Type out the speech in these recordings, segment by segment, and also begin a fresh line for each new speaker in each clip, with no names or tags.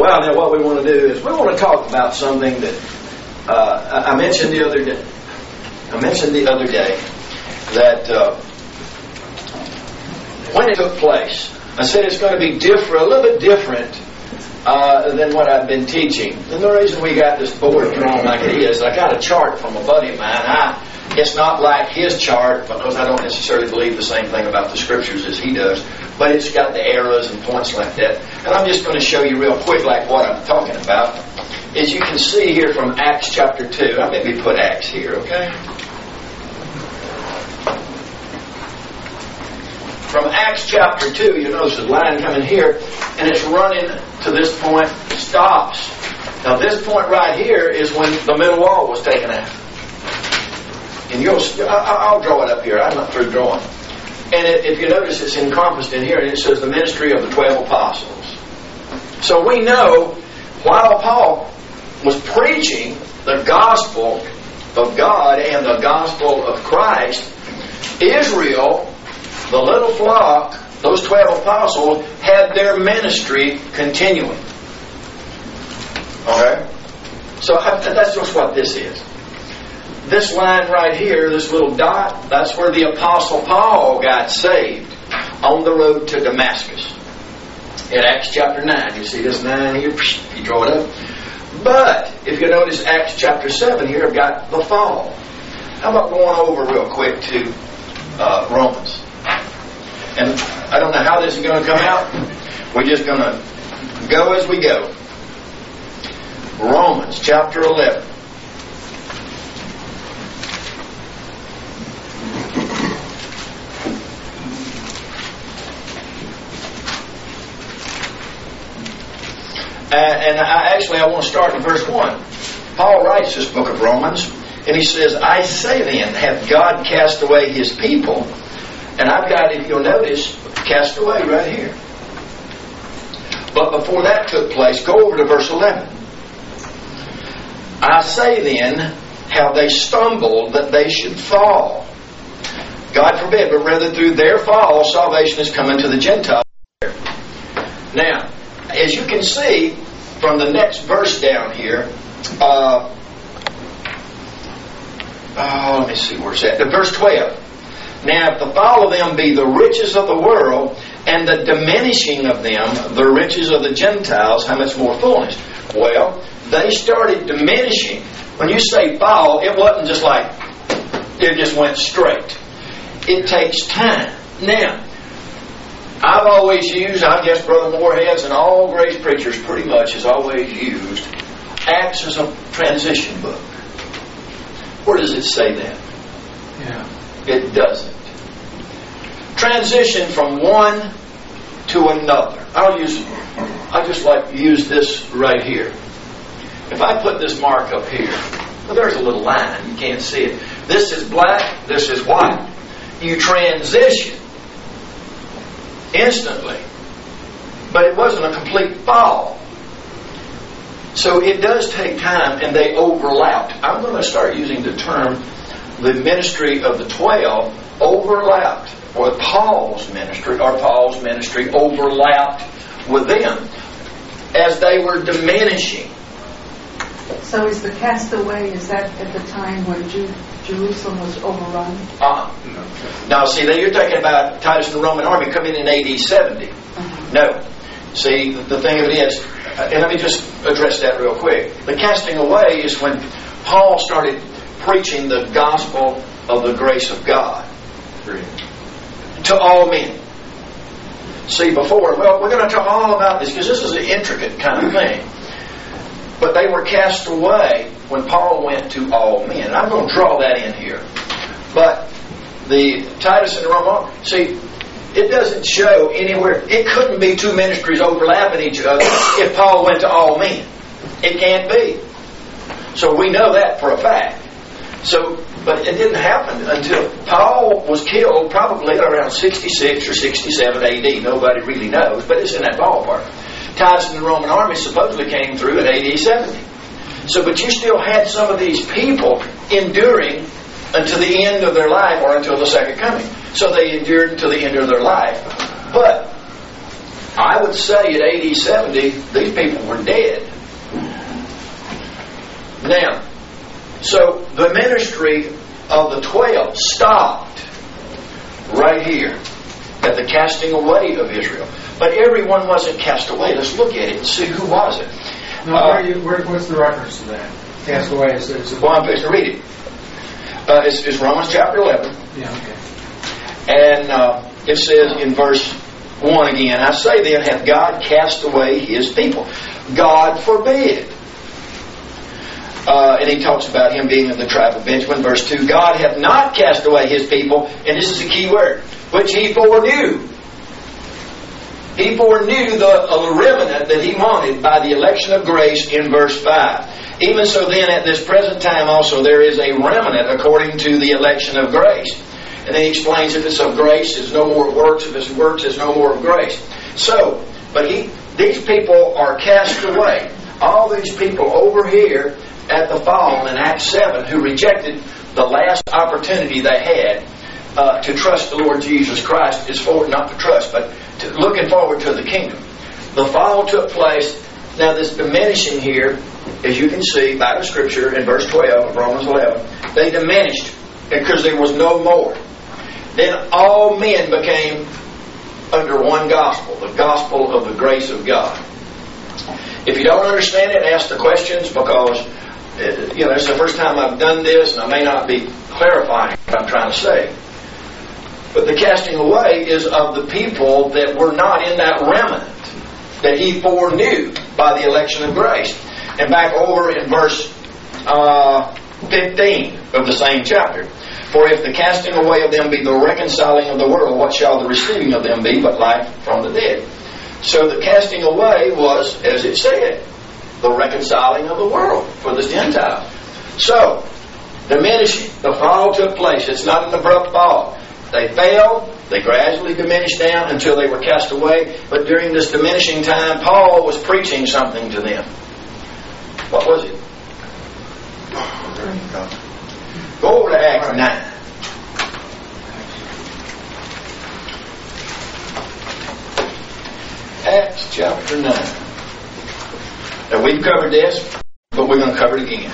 Well, now what we want to do is we want to talk about something that I mentioned the other day. That when it took place, I said it's going to be different, a little bit different than what I've been teaching. And the reason we got this board drawn like it is, I got a chart from a buddy of mine. It's not like his chart because I don't necessarily believe the same thing about the Scriptures as he does, but it's got the arrows and points like that. And I'm just going to show you real quick like what I'm talking about. As you can see here from Acts chapter 2, I maybe put Acts here, okay? From Acts chapter 2, you notice the line coming here, and it's running to this point, stops. Now this point right here is when the middle wall was taken out. And I'll draw it up here. I'm not through drawing. And if you notice, it's encompassed in here, and it says the ministry of the 12 apostles. So we know, while Paul was preaching the gospel of God and the gospel of Christ, Israel, the little flock, those 12 apostles, had their ministry continuing. Okay? So that's just what this is. This line right here, this little dot, that's where the Apostle Paul got saved on the road to Damascus. In Acts chapter 9, you see this 9 here, you draw it up. But, if you notice Acts chapter 7 here, I've got the fall. How about going over real quick to Romans? And I don't know how this is going to come out. We're just going to go as we go. Romans chapter 11. And I want to start in verse 1. Paul writes this book of Romans, and he says, I say then, hath God cast away His people? And I've got, if you'll notice, cast away right here. But before that took place, go over to verse 11. I say then, how they stumbled that they should fall. God forbid, but rather through their fall, salvation is coming to the Gentiles. Now, as you can see from the next verse down here, let me see where it's at. Verse 12. Now, if the fall of them be the riches of the world, and the diminishing of them the riches of the Gentiles, how much more fullness? Well, they started diminishing. When you say fall, it wasn't just like it just went straight. It takes time. Now, I've always used, I guess Brother Moorhead's and all grace preachers pretty much has always used Acts as a transition book. Where does it say that?
Yeah.
It doesn't. Transition from one to another. I just like to use this right here. If I put this mark up here, well, there's a little line. You can't see it. This is black. This is white. You transition instantly. But it wasn't a complete fall. So it does take time, and they overlapped. I'm going to start using the term, the ministry of the 12 overlapped, or Paul's ministry overlapped with them as they were diminishing.
So is the castaway, is that at the time when Jerusalem was overrun?
Now, see, you're talking about Titus and the Roman army coming in AD 70. No. See, the thing of it is, and let me just address that real quick. The casting away is when Paul started preaching the gospel of the grace of God to all men. See, before, well, we're going to talk all about this because this is an intricate kind of thing. But they were cast away when Paul went to all men. I'm going to draw that in here. But the Titus and the Roman, see, it doesn't show anywhere. It couldn't be two ministries overlapping each other if Paul went to all men. It can't be. So we know that for a fact. So, but it didn't happen until Paul was killed probably around 66 or 67 AD. Nobody really knows, but it's in that ballpark. Titus and the Roman army supposedly came through in AD 70. So, but you still had some of these people enduring until the end of their life or until the second coming. So they endured until the end of their life. But I would say at AD 70, these people were dead. Now, so the ministry of the 12 stopped right here at the casting away of Israel. But everyone wasn't cast away. Let's look at it and see who was it.
Now, what's the reference to that? Cast away is
well, I'm supposed to read it. It's Romans chapter 11.
Yeah, okay.
And it says in verse 1 again, I say then, hath God cast away His people? God forbid. And he talks about him being of the tribe of Benjamin. Verse 2, God hath not cast away His people, and this is the key word, which He foreknew. He foreknew the remnant that He wanted by the election of grace in verse 5. Even so then, at this present time also, there is a remnant according to the election of grace. And then he explains, if it's of grace, it's no more of works. If it's works, it's no more of grace. So, but these people are cast away. All these people over here at the fall in Acts 7 who rejected the last opportunity they had to trust the Lord Jesus Christ is for not to trust, but looking forward to the kingdom. The fall took place. Now this diminishing here, as you can see by the scripture in verse 12 of Romans 11, they diminished because there was no more. Then all men became under one gospel, the gospel of the grace of God. If you don't understand it, ask the questions, because it's the first time I've done this and I may not be clarifying what I'm trying to say. But the casting away is of the people that were not in that remnant that He foreknew by the election of grace. And back over in verse 15 of the same chapter. For if the casting away of them be the reconciling of the world, what shall the receiving of them be but life from the dead? So the casting away was, as it said, the reconciling of the world for the Gentiles. So, diminishing, the fall took place. It's not an abrupt fall. They fell, they gradually diminished down until they were cast away. But during this diminishing time, Paul was preaching something to them. What was it? Go over to Acts 9. Acts chapter 9. Now we've covered this, but we're going to cover it again.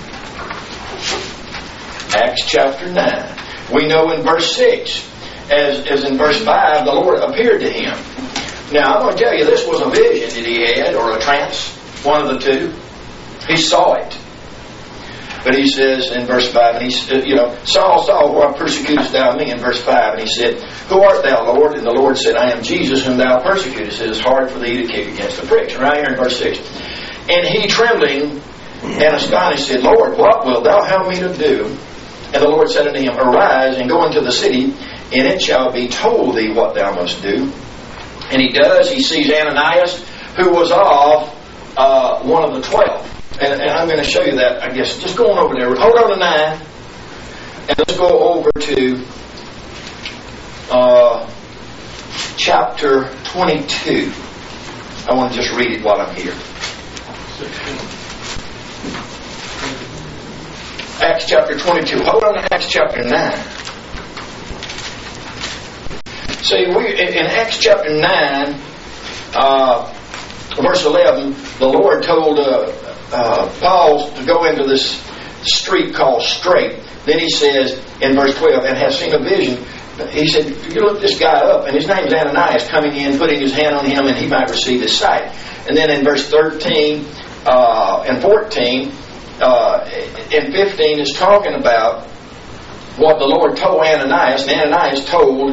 Acts chapter 9. We know in verse 6, as in verse 5, the Lord appeared to him. Now I'm going to tell you, this was a vision that he had, or a trance, one of the two. He saw it. But he says in verse 5, and he said, Saul, Saul, why persecutest thou me? In verse 5, and he said, Who art thou, Lord? And the Lord said, I am Jesus whom thou persecutest. It is hard for thee to kick against the pricks. And right here in verse 6. And he, trembling and astonished, said, Lord, what wilt thou have me to do? And the Lord said unto him, Arise and go into the city, and it shall be told thee what thou must do. And he does. He sees Ananias, who was of one of the 12. And I'm going to show you that, I guess. Just go on over there. Hold on to 9. And let's go over to chapter 22. I want to just read it while I'm here. Acts chapter 22. Hold on to Acts chapter 9. See, in Acts chapter 9, verse 11, the Lord told Paul to go into this street called Straight. Then he says in verse 12, and have seen a vision. He said, you look this guy up, and his name is Ananias, coming in, putting his hand on him, and he might receive his sight. And then in verse 13 and 14 and 15 is talking about what the Lord told Ananias, and Ananias told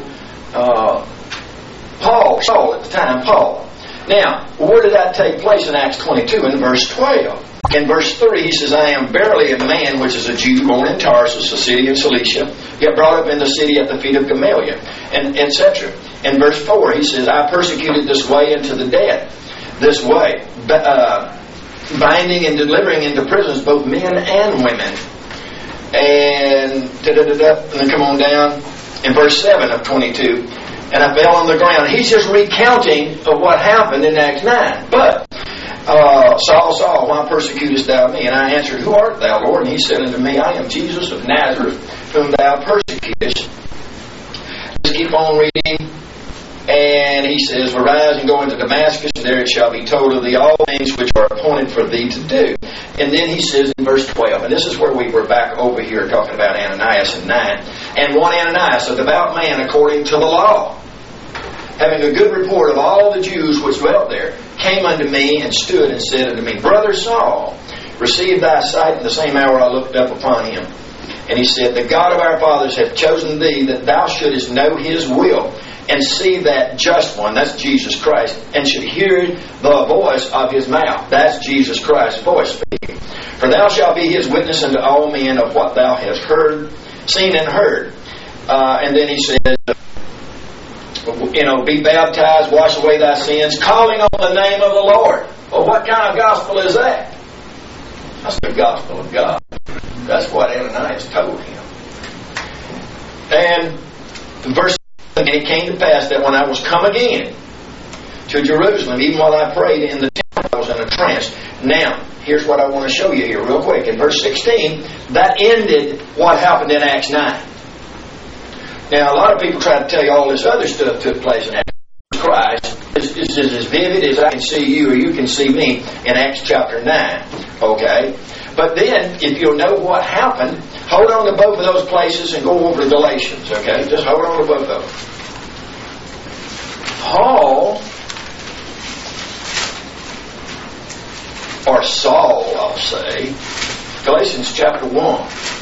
Saul at the time, Paul. Now, where did that take place in Acts 22? In verse 12. In verse 3, he says, I am verily a man which is a Jew, born in Tarsus, a city in Cilicia, yet brought up in the city at the feet of Gamaliel, and etc. In verse 4, he says, I persecuted this way unto the death, this way, binding and delivering into prisons both men and women. And then come on down in verse 7 of 22. And I fell on the ground. He's just recounting of what happened in Acts 9. But, Saul, Saul, why persecutest thou me? And I answered, Who art thou, Lord? And he said unto me, I am Jesus of Nazareth, whom thou persecutest. Let's keep on reading. And he says, "Arise and go into Damascus, and there it shall be told of thee all things which are appointed for thee to do." And then he says in verse 12, and this is where we were back over here talking about Ananias in 9. "And one Ananias, a devout man according to the law, having a good report of all the Jews which dwelt there, came unto me and stood and said unto me, Brother Saul, receive thy sight." In the same hour I looked up upon him. And he said, "The God of our fathers hath chosen thee, that thou shouldest know his will, and see that just one," that's Jesus Christ, "and should hear the voice of his mouth." That's Jesus Christ's voice speaking. "For thou shalt be his witness unto all men of what thou hast heard, seen and heard." And then he says, "Be baptized, wash away thy sins, calling on the name of the Lord." Well, what kind of gospel is that? That's the gospel of God. That's what Ananias told him. And verse, "And it came to pass that when I was come again to Jerusalem, even while I prayed in the temple, I was in a trance." Now, here's what I want to show you here real quick. In verse 16, that ended what happened in Acts 9. Now, a lot of people try to tell you all this other stuff took place in Acts. Christ is as vivid as I can see you or you can see me in Acts chapter 9. Okay? But then, if you'll know what happened, hold on to both of those places and go over to Galatians. Okay? Just hold on to both of them. Paul, or Saul, I'll say, Galatians chapter 1.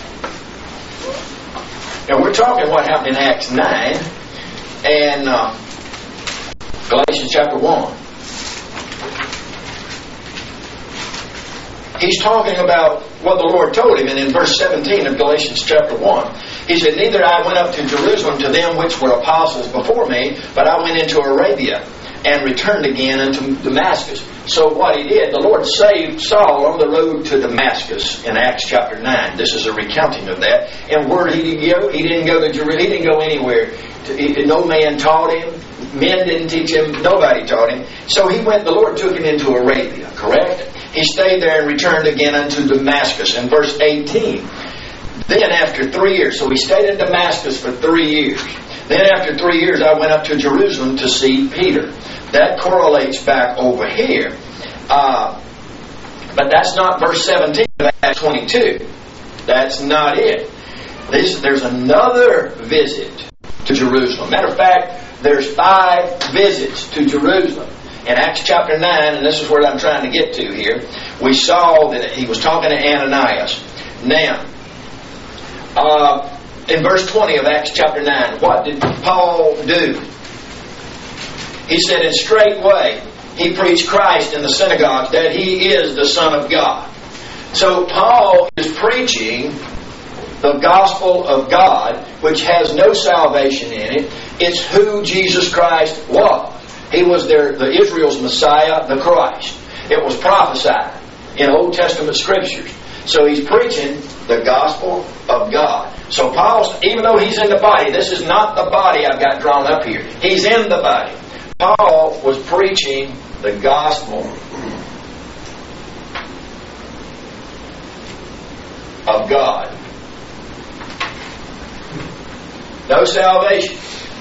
And we're talking what happened in Acts 9 and Galatians chapter 1. He's talking about what the Lord told him. And in verse 17 of Galatians chapter 1, he said, "Neither I went up to Jerusalem to them which were apostles before me, but I went into Arabia and returned again unto Damascus." So what he did, the Lord saved Saul on the road to Damascus in Acts chapter 9. This is a recounting of that. And where did he go? He didn't go to Jerusalem. He didn't go anywhere. No man taught him. Men didn't teach him. Nobody taught him. So he went, the Lord took him into Arabia, correct? He stayed there and returned again unto Damascus. In verse 18, "Then after 3 years," so he stayed in Damascus for 3 years. "Then after 3 years I went up to Jerusalem to see Peter." That correlates back over here. But that's not verse 17 of Acts 22. That's not it. There's another visit to Jerusalem. Matter of fact, there's 5 visits to Jerusalem. In Acts chapter 9, and this is what I'm trying to get to here, we saw that he was talking to Ananias. Now, in verse 20 of Acts chapter 9, what did Paul do? He said, "And straightway he preached Christ in the synagogues, that he is the Son of God." So Paul is preaching the gospel of God, which has no salvation in it. It's who Jesus Christ was. He was the Israel's Messiah, the Christ. It was prophesied in Old Testament scriptures. So he's preaching the gospel of God. So Paul, even though he's in the body, this is not the body I've got drawn up here. He's in the body. Paul was preaching the gospel of God. No salvation.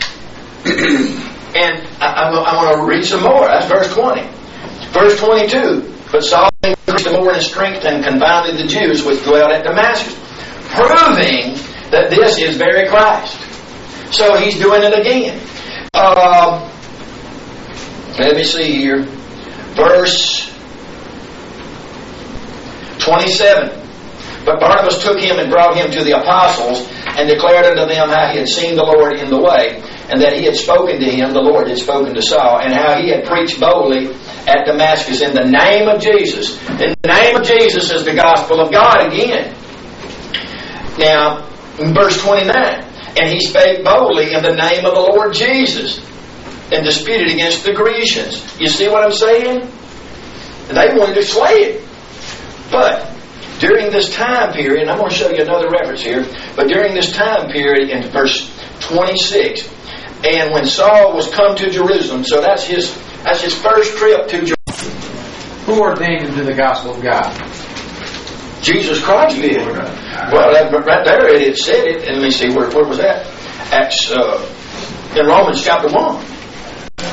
And I'm going to read some more. That's verse 20. Verse 22. "But Saul increased more in strength and confounded the Jews which dwelt at Damascus, proving that this is very Christ." So he's doing it again. Let me see here. Verse 27. "But Barnabas took him and brought him to the apostles, and declared unto them how he had seen the Lord in the way, and that he had spoken to him, the Lord had spoken to Saul, and how he had preached boldly at Damascus in the name of Jesus." In the name of Jesus is the gospel of God again. Now, in verse 29, "And he spake boldly in the name of the Lord Jesus, and disputed against the Grecians." You see what I'm saying? They wanted to slay it. But during this time period, and I'm going to show you another reference here, but during this time period in verse 26, "And when Saul was come to Jerusalem," so that's his first trip to Jerusalem.
Who ordained him to the gospel of God?
Jesus Christ did. Well, right there it said it, and let me see, where was that? Acts, in Romans chapter 1.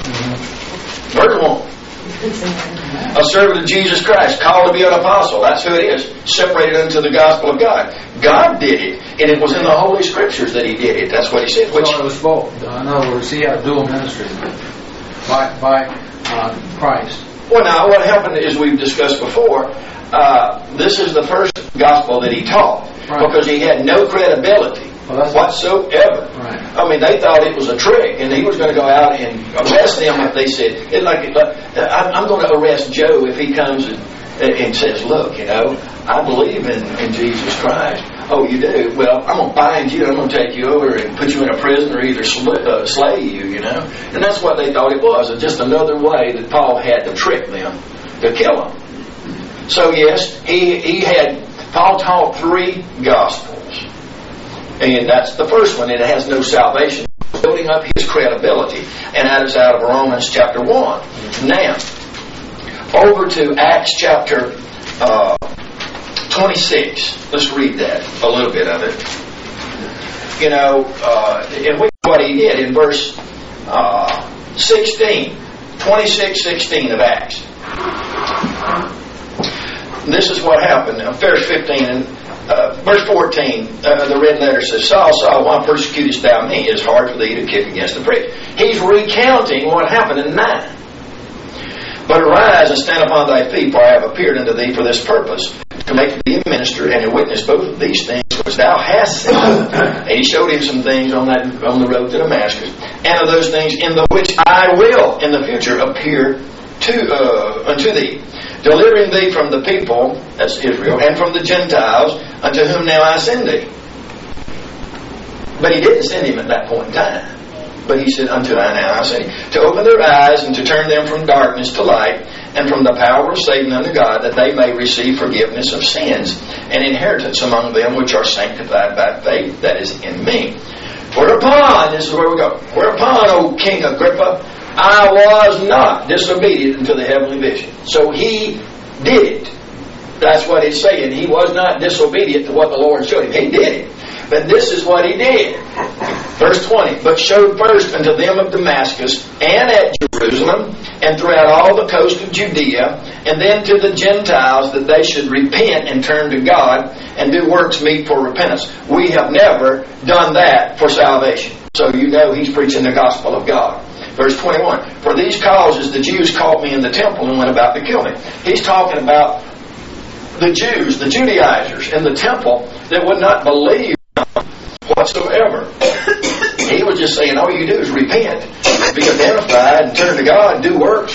Verse 1. A servant of Jesus Christ, called to be an apostle. That's who it is. Separated unto the gospel of God. God did it, and it was in the Holy Scriptures that He did it. That's what He said. Which,
so it was both. In other words, He had dual ministry by Christ.
Well, now, what happened is, we've discussed before, this is the first gospel that He taught. Right. Because He had no credibility whatsoever.
Right.
I mean, they thought it was a trick, and He was going to go out and arrest them if they said, I'm going to arrest Joe if he comes and says, look, I believe in Jesus Christ. Oh, you do? Well, I'm going to bind you, I'm going to take you over and put you in a prison or either slay you, And that's what they thought it was. It's just another way that Paul had to trick them, to kill them. So yes, Paul taught 3 gospels. And that's the first one, and it has no salvation. Building up his credibility. And that is out of Romans chapter 1. Now, over to Acts chapter 26. Let's read that, a little bit of it. And what he did in verse 16, 26:16 of Acts. This is what happened. Now, verse 15 and verse 14, the red letter says, Saul, Saul, why persecutest thou me? It is hard for thee to kick against the prick. He's recounting what happened in 9. But arise and stand upon thy feet, for I have appeared unto thee for this purpose, to make thee a minister and to witness both of these things which thou hast seen. And he showed him some things on the road to Damascus, and of those things in the which I will in the future appear unto thee, delivering thee from the people, that's Israel, and from the Gentiles, unto whom now I send thee. But he didn't send him at that point in time. But he said, unto I now I send thee, to open their eyes and to turn them from darkness to light, and from the power of Satan unto God, that they may receive forgiveness of sins, and inheritance among them which are sanctified by faith that is in me. Whereupon, this is where we go, whereupon, O King Agrippa, I was not disobedient unto the heavenly vision. So he did it. That's what it's saying. He was not disobedient to what the Lord showed him. He did it. But this is what he did. Verse 20. But showed first unto them of Damascus, and at Jerusalem, and throughout all the coast of Judea, and then to the Gentiles, that they should repent and turn to God, and do works meet for repentance. We have never done that for salvation. So he's preaching the gospel of God. Verse 21, for these causes the Jews caught me in the temple and went about to kill me. He's talking about the Jews, the Judaizers in the temple that would not believe whatsoever. He was just saying, all you do is repent, be identified, and turn to God, and do works.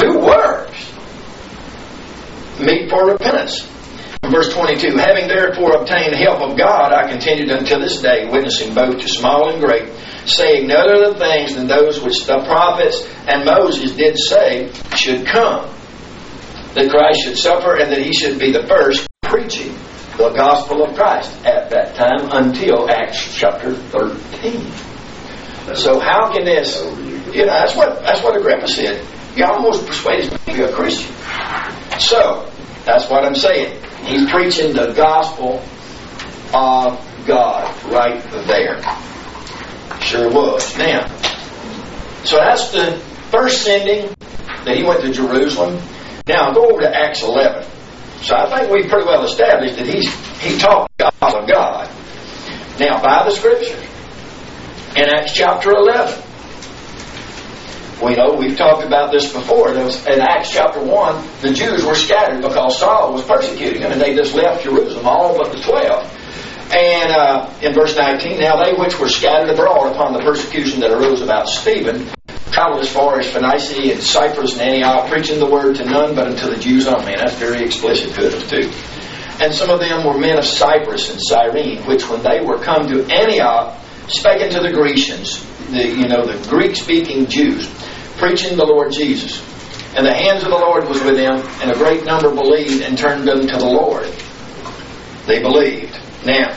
Meet for repentance. Verse 22, having therefore obtained the help of God, I continued until this day, witnessing both to small and great, saying no other things than those which the prophets and Moses did say should come, that Christ should suffer, and that he should be the first preaching the gospel of Christ at that time until Acts chapter 13. So how can this, that's what Agrippa said. He almost persuaded me to be a Christian. So, that's what I'm saying. He's preaching the gospel of God right there. Sure was. Now, so that's the first sending that he went to Jerusalem. Now, go over to Acts 11. So I think we've pretty well established that he taught the gospel of God. Now, by the Scriptures, in Acts chapter 11, we know we've talked about this before. There was, in Acts chapter 1, the Jews were scattered because Saul was persecuting them, and they just left Jerusalem, all but the 12. And in verse 19, now they which were scattered abroad upon the persecution that arose about Stephen traveled as far as Phoenicia and Cyprus and Antioch, preaching the word to none but unto the Jews only. And that's very explicit to them too. And some of them were men of Cyprus and Cyrene, which when they were come to Antioch, spake unto the Grecians, the Greek-speaking Jews, preaching the Lord Jesus. And the hands of the Lord was with them, and a great number believed and turned unto the Lord. They believed. Now,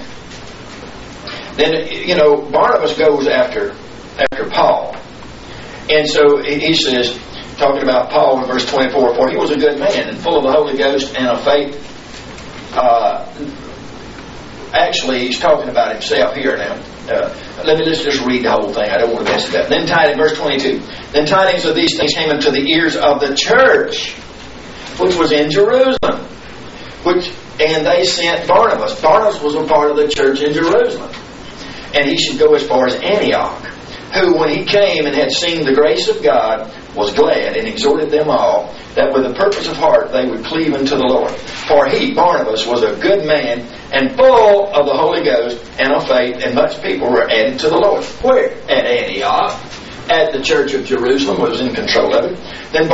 then, Barnabas goes after Paul. And so he says, talking about Paul in verse 24, for he was a good man and full of the Holy Ghost and of faith. Actually, he's talking about himself here now. Let's just read the whole thing. I don't want to mess it up. Then tidings, verse 22. Then tidings of these things came into the ears of the church, which was in Jerusalem. And they sent Barnabas. Barnabas was a part of the church in Jerusalem. And he should go as far as Antioch, who, when he came and had seen the grace of God, was glad and exhorted them all, that with a purpose of heart they would cleave unto the Lord. For he, Barnabas, was a good man, and full of the Holy Ghost and of faith, and much people were added to the Lord. Where? At Antioch, at the church of Jerusalem, was in control of it.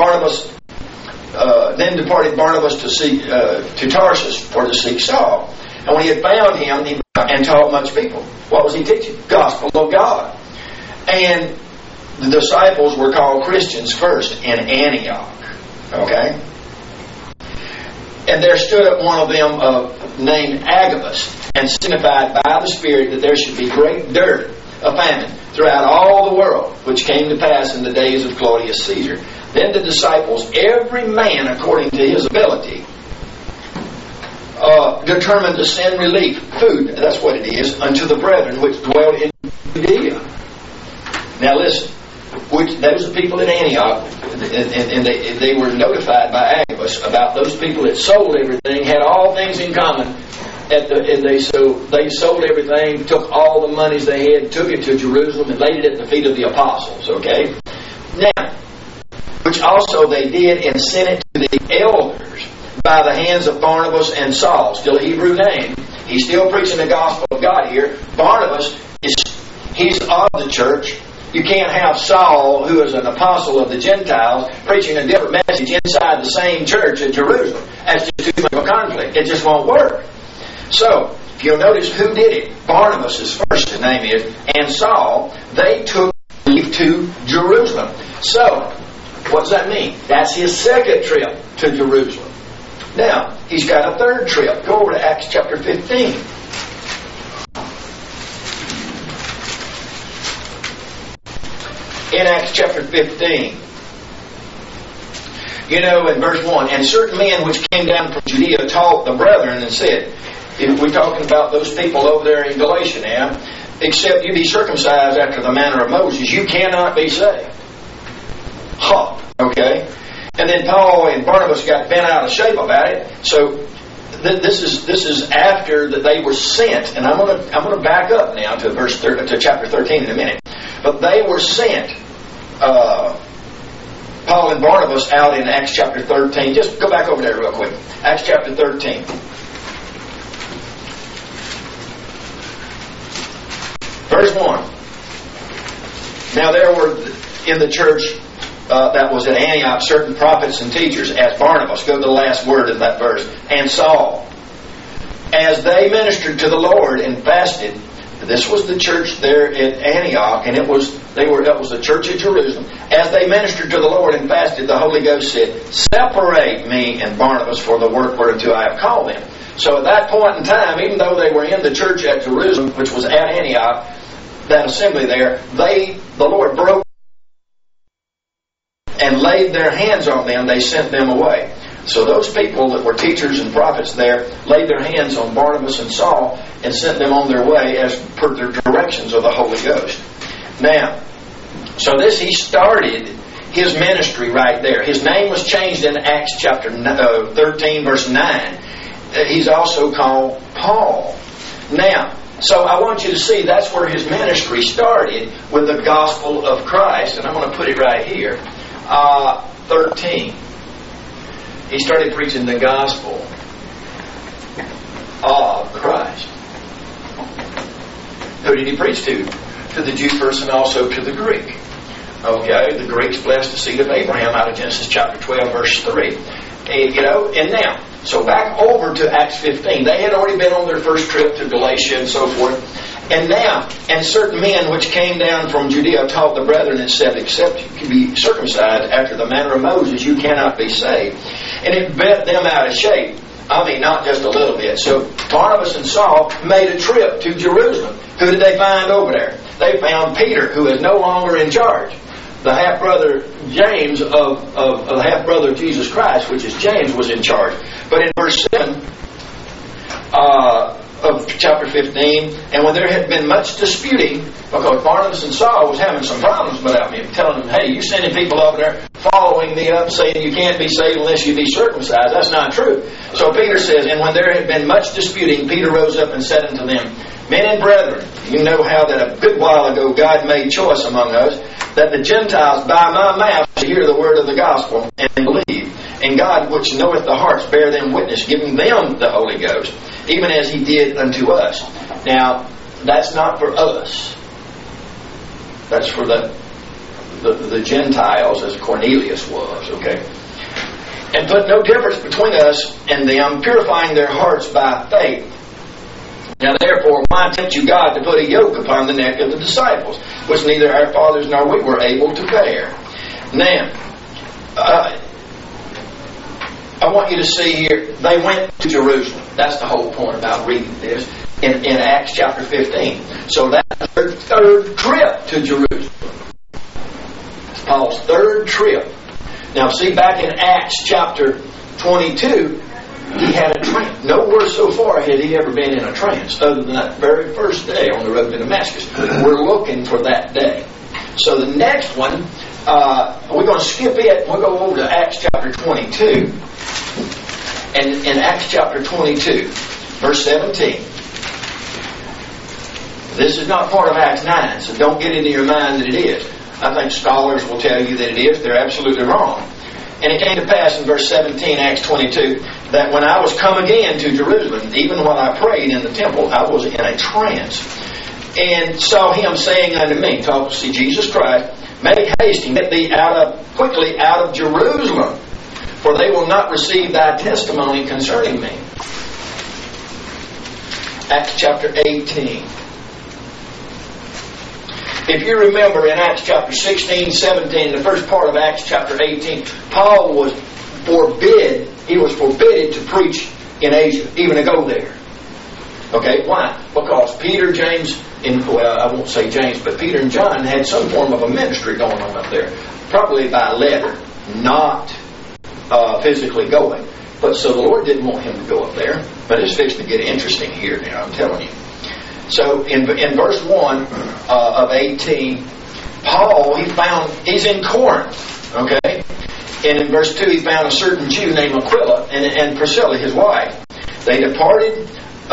Then departed Barnabas to Tarsus for to seek Saul. And when he had found him, he and taught much people. What was he teaching? Gospel of God. And the disciples were called Christians first in Antioch. Okay? And there stood up one of them named Agabus, and signified by the Spirit that there should be great dearth of famine throughout all the world, which came to pass in the days of Claudius Caesar. Then the disciples, every man according to his ability, determined to send relief, food, that's what it is, unto the brethren which dwelt in Judea. Now listen, those are people in Antioch, and they were notified by Agabus about those people that sold everything, had all things in common, and they sold everything, took all the monies they had, took it to Jerusalem, and laid it at the feet of the apostles. Okay? Now, which also they did, and sent it to the elders by the hands of Barnabas and Saul, still a Hebrew name. He's still preaching the gospel of God here. Barnabas, he's of the church. You can't have Saul, who is an apostle of the Gentiles, preaching a different message inside the same church at Jerusalem. That's just too much of a conflict. It just won't work. So, if you'll notice who did it, Barnabas is first, his name is, and Saul, they took leave to Jerusalem. So, what does that mean? That's his second trip to Jerusalem. Now, he's got a third trip. Go over to Acts chapter 15. In Acts chapter 15, in verse 1, and certain men which came down from Judea taught the brethren and said, we're talking about those people over there in Galatia now, except you be circumcised after the manner of Moses, you cannot be saved. Okay? And then Paul and Barnabas got bent out of shape about it. So this is after that they were sent, and I'm going to back up now to chapter 13 in a minute. But they were sent, Paul and Barnabas, out in Acts chapter 13. Just go back over there real quick. Acts chapter 13. Verse 1. Now there were in the church that was at Antioch certain prophets and teachers, as Barnabas, go to the last word of that verse, and Saul, as they ministered to the Lord and fasted. This was the church there at Antioch, and it was the church at Jerusalem. As they ministered to the Lord and fasted, the Holy Ghost said, separate me and Barnabas for the work whereunto I have called them. So at that point in time, even though they were in the church at Jerusalem, which was at Antioch, that assembly there, the Lord broke and laid their hands on them. They sent them away. So those people that were teachers and prophets there laid their hands on Barnabas and Saul and sent them on their way as per the directions of the Holy Ghost. Now, so he started his ministry right there. His name was changed in Acts chapter 13 verse 9. He's also called Paul. Now, so I want you to see that's where his ministry started, with the gospel of Christ. And I'm going to put it right here. 13. He started preaching the gospel of Christ. Who did he preach to? To the Jew first and also to the Greek. Okay, the Greeks blessed the seed of Abraham out of Genesis chapter 12 verse 3. And now, so back over to Acts 15. They had already been on their first trip to Galatia and so forth. And now, and certain men which came down from Judea taught the brethren and said, except you can be circumcised after the manner of Moses, you cannot be saved. And it bent them out of shape. I mean, not just a little bit. So Barnabas and Saul made a trip to Jerusalem. Who did they find over there? They found Peter, who is no longer in charge. The half-brother James of the half-brother of Jesus Christ, which is James, was in charge. But in verse 7, of chapter 15, and when there had been much disputing, because Barnabas and Saul was having some problems without me, telling them, hey, you sending people over there, following me up, saying you can't be saved unless you be circumcised. That's not true. So Peter says, and when there had been much disputing, Peter rose up and said unto them, men and brethren, you know how that a good while ago God made choice among us, that the Gentiles by my mouth should hear the word of the gospel and believe. And God, which knoweth the hearts, bear them witness, giving them the Holy Ghost, even as He did unto us. Now, that's not for us. That's for the Gentiles, as Cornelius was, okay? And put no difference between us and them, purifying their hearts by faith. Now therefore, why tempt you God to put a yoke upon the neck of the disciples, which neither our fathers nor we were able to bear? Now, I want you to see here, they went to Jerusalem. That's the whole point about reading this in Acts chapter 15. So that's their third trip to Jerusalem. It's Paul's third trip. Now see, back in Acts chapter 22, he had a trance. Nowhere so far had he ever been in a trance other than that very first day on the road to Damascus. We're looking for that day. So the next one, we're going to skip it. We'll go over to Acts chapter 22. And in Acts chapter 22, verse 17. This is not part of Acts 9, so don't get into your mind that it is. I think scholars will tell you that it is. They're absolutely wrong. And it came to pass in verse 17, Acts 22, that when I was come again to Jerusalem, even while I prayed in the temple, I was in a trance, and saw him saying unto me, talk to see Jesus Christ, make haste and get thee quickly out of Jerusalem, for they will not receive thy testimony concerning me. Acts chapter 18. If you remember in Acts chapter 16, 17, the first part of Acts chapter 18, Paul was forbidden to preach in Asia, even to go there. Okay, why? Because Peter, James, I won't say James, but Peter and John had some form of a ministry going on up there. Probably by letter, not physically going. But so the Lord didn't want him to go up there. But it's fixing to get interesting here now, I'm telling you. So in verse 1 of 18, Paul, he's in Corinth, okay? And in verse 2, he found a certain Jew named Aquila and Priscilla, his wife. They departed.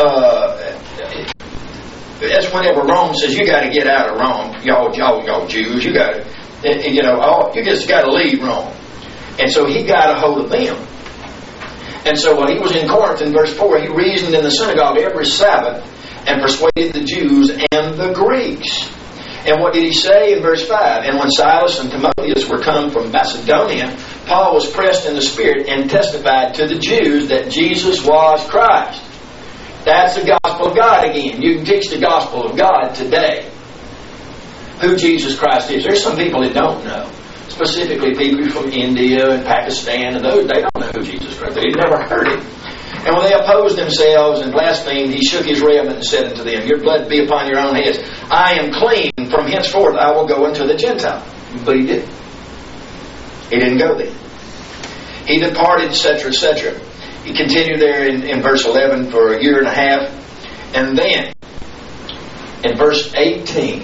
That's whenever Rome says, you got to get out of Rome. Y'all Jews, you got to, you just got to leave Rome. And so he got a hold of them. And so when he was in Corinth in verse 4, he reasoned in the synagogue every Sabbath and persuaded the Jews and the Greeks. And what did he say in verse 5? And when Silas and Timotheus were come from Macedonia, Paul was pressed in the Spirit and testified to the Jews that Jesus was Christ. That's the gospel of God again. You can teach the gospel of God today. Who Jesus Christ is. There's some people that don't know. Specifically people from India and Pakistan and those, they don't know who Jesus Christ is. They've never heard him. And when they opposed themselves and blasphemed, he shook his raiment and said unto them, your blood be upon your own heads. I am clean. From henceforth I will go unto the Gentile. But he didn't. He didn't go there. He departed, etc., etc. He continued there in verse 11 for a year and a half. And then, in verse 18,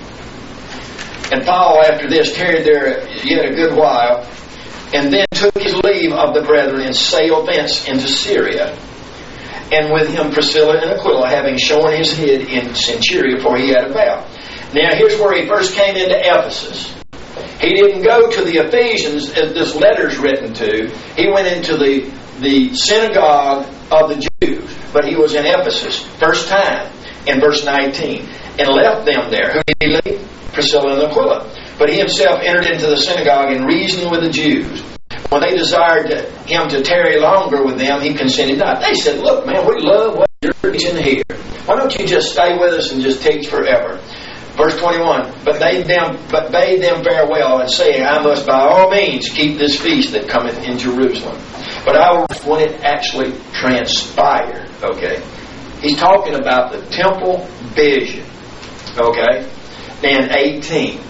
and Paul after this tarried there yet a good while, and then took his leave of the brethren and sailed thence into Syria. And with him Priscilla and Aquila, having shorn his head in Centuria, for he had a vow. Now here's where he first came into Ephesus. He didn't go to the Ephesians as this letter's written to. He went into the synagogue of the Jews. But he was in Ephesus, first time, in verse 19. And left them there. Who did he leave? Priscilla and Aquila. But he himself entered into the synagogue and reasoned with the Jews. When they desired him to tarry longer with them, he consented not. They said, look, man, we love what you're teaching here. Why don't you just stay with us and just teach forever? Verse 21, but bade them farewell, and saying, I must by all means keep this feast that cometh in Jerusalem. But I will, when it actually transpired, okay? He's talking about the temple vision, okay? And 18.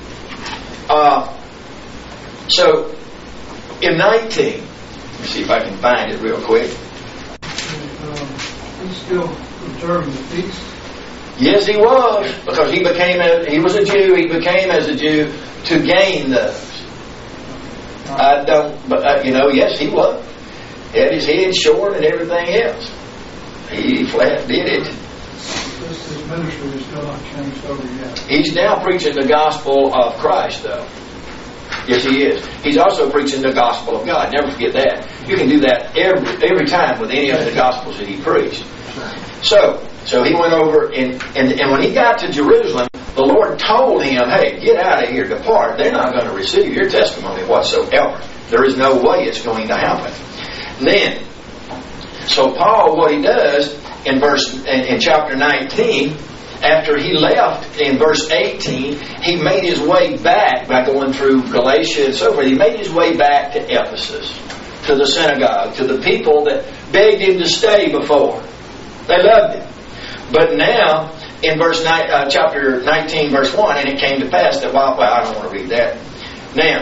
So, in 19, let me see if I can find it real quick.
he still observing the feast?
Yes, he was, because he was a Jew. He became as a Jew to gain those. I don't, but yes, he was. He had his head short and everything else. He flat did it.
His ministry is still not changed over yet.
He's now preaching the gospel of Christ, though. Yes, he is. He's also preaching the gospel of God. Never forget that. You can do that every time with any of the gospels that he preached. So he went over, and when he got to Jerusalem, the Lord told him, hey, get out of here, depart. They're not going to receive your testimony whatsoever. There is no way it's going to happen. Then, so Paul, what he does in chapter 19, after he left in verse 18, he made his way back by going through Galatia and so forth. He made his way back to Ephesus, to the synagogue, to the people that begged him to stay before. They loved him. But now, in chapter 19, verse 1, and it came to pass that while I don't want to read that. Now,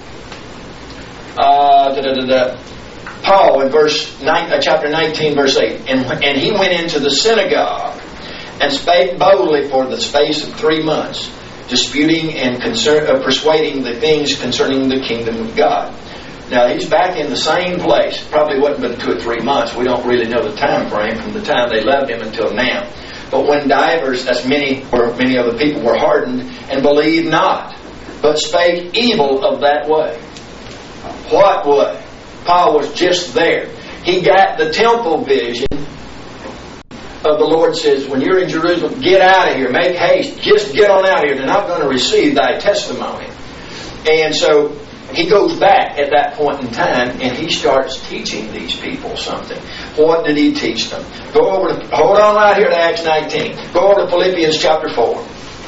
Paul in chapter 19, verse 8, and he went into the synagogue and spake boldly for the space of 3 months, disputing and persuading the things concerning the kingdom of God. Now he's back in the same place. Probably wasn't but 2 or 3 months. We don't really know the time frame from the time they loved him until now. But when divers, as many of the people were hardened and believed not, but spake evil of that way. What way? Paul was just there. He got the temple vision of the Lord says, when you're in Jerusalem, get out of here, make haste, just get on out of here. They're not going to receive thy testimony. And so he goes back at that point in time and he starts teaching these people something. What did he teach them? Hold on right here to Acts 19. Go over to Philippians chapter 4.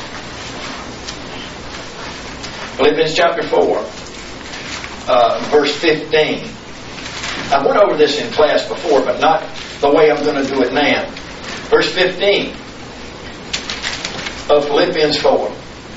Philippians chapter 4, verse 15. I went over this in class before, but not the way I'm going to do it now. Verse 15 of Philippians 4.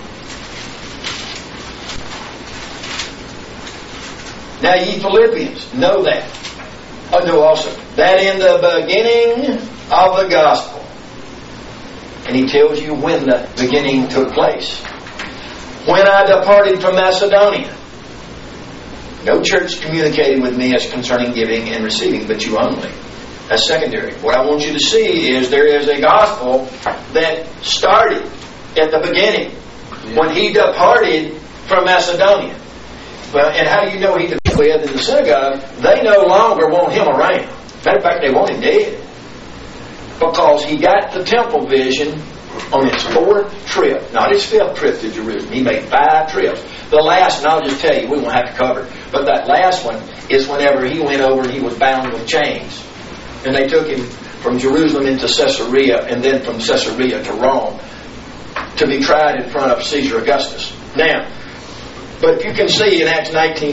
Now ye Philippians, know that. Know also that in the beginning of the gospel, and he tells you when the beginning took place. When I departed from Macedonia, no church communicated with me as concerning giving and receiving, but you only. That's secondary. What I want you to see is there is a gospel that started at the beginning when he departed from Macedonia. Well, and how do you know he departed in the synagogue? They no longer want him around. Matter of fact, they want him dead. Because he got the temple vision on his 4th trip, not his 5th trip to Jerusalem. He made 5 trips. The last, and I'll just tell you, we won't have to cover it, but that last one is whenever he went over and he was bound with chains. And they took him from Jerusalem into Caesarea, and then from Caesarea to Rome, to be tried in front of Caesar Augustus. Now, but if you can see in Acts 19:9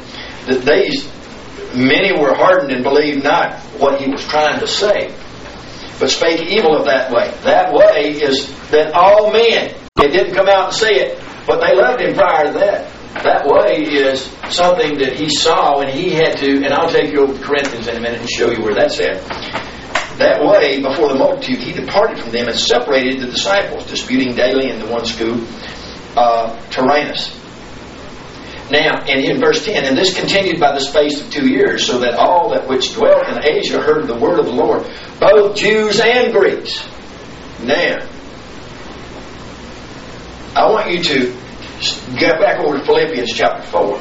that many were hardened and believed not what he was trying to say, but spake evil of that way. That way is that all men, they didn't come out and say it, but they loved him prior to that. That way is something that he saw, and he had to, and I'll take you over to Corinthians in a minute and show you where that's at. That way, before the multitude, he departed from them and separated the disciples, disputing daily in the one school, Tyrannus. Now, and in verse 10, and this continued by the space of 2 years, so that all that which dwelt in Asia heard the word of the Lord, both Jews and Greeks. Now, I want you to get back over to Philippians chapter 4.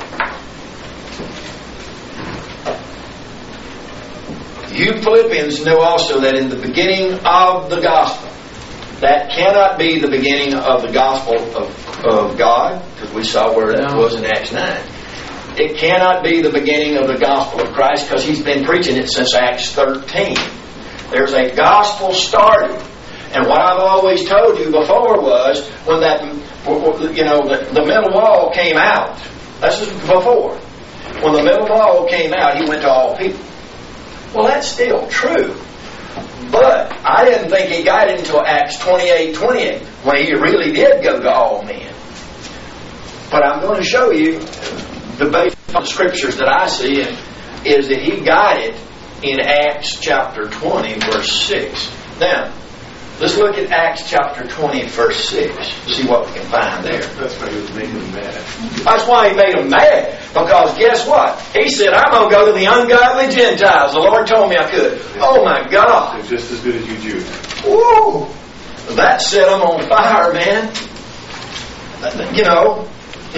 You Philippians know also that in the beginning of the gospel, that cannot be the beginning of the gospel of God, because we saw where that was in Acts 9. It cannot be the beginning of the gospel of Christ, because he's been preaching it since Acts 13. There's a gospel started. And what I've always told you before was, when that, the middle wall came out. This is before. When the middle wall came out, he went to all people. Well, that's still true. But I didn't think he got it until Acts 28:28, when he really did go to all men. But I'm going to show you, the base of the scriptures that I see, is that he got it in Acts chapter 20, verse 6. Now, let's look at Acts chapter 20, verse 6. See what we can find there.
That's why he was making them mad.
That's why he made them mad. Because guess what? He said, I'm going to go to the ungodly Gentiles. The Lord told me I could. Oh my God.
They're just as good as you Jews.
Woo! That set them on fire, man. You know.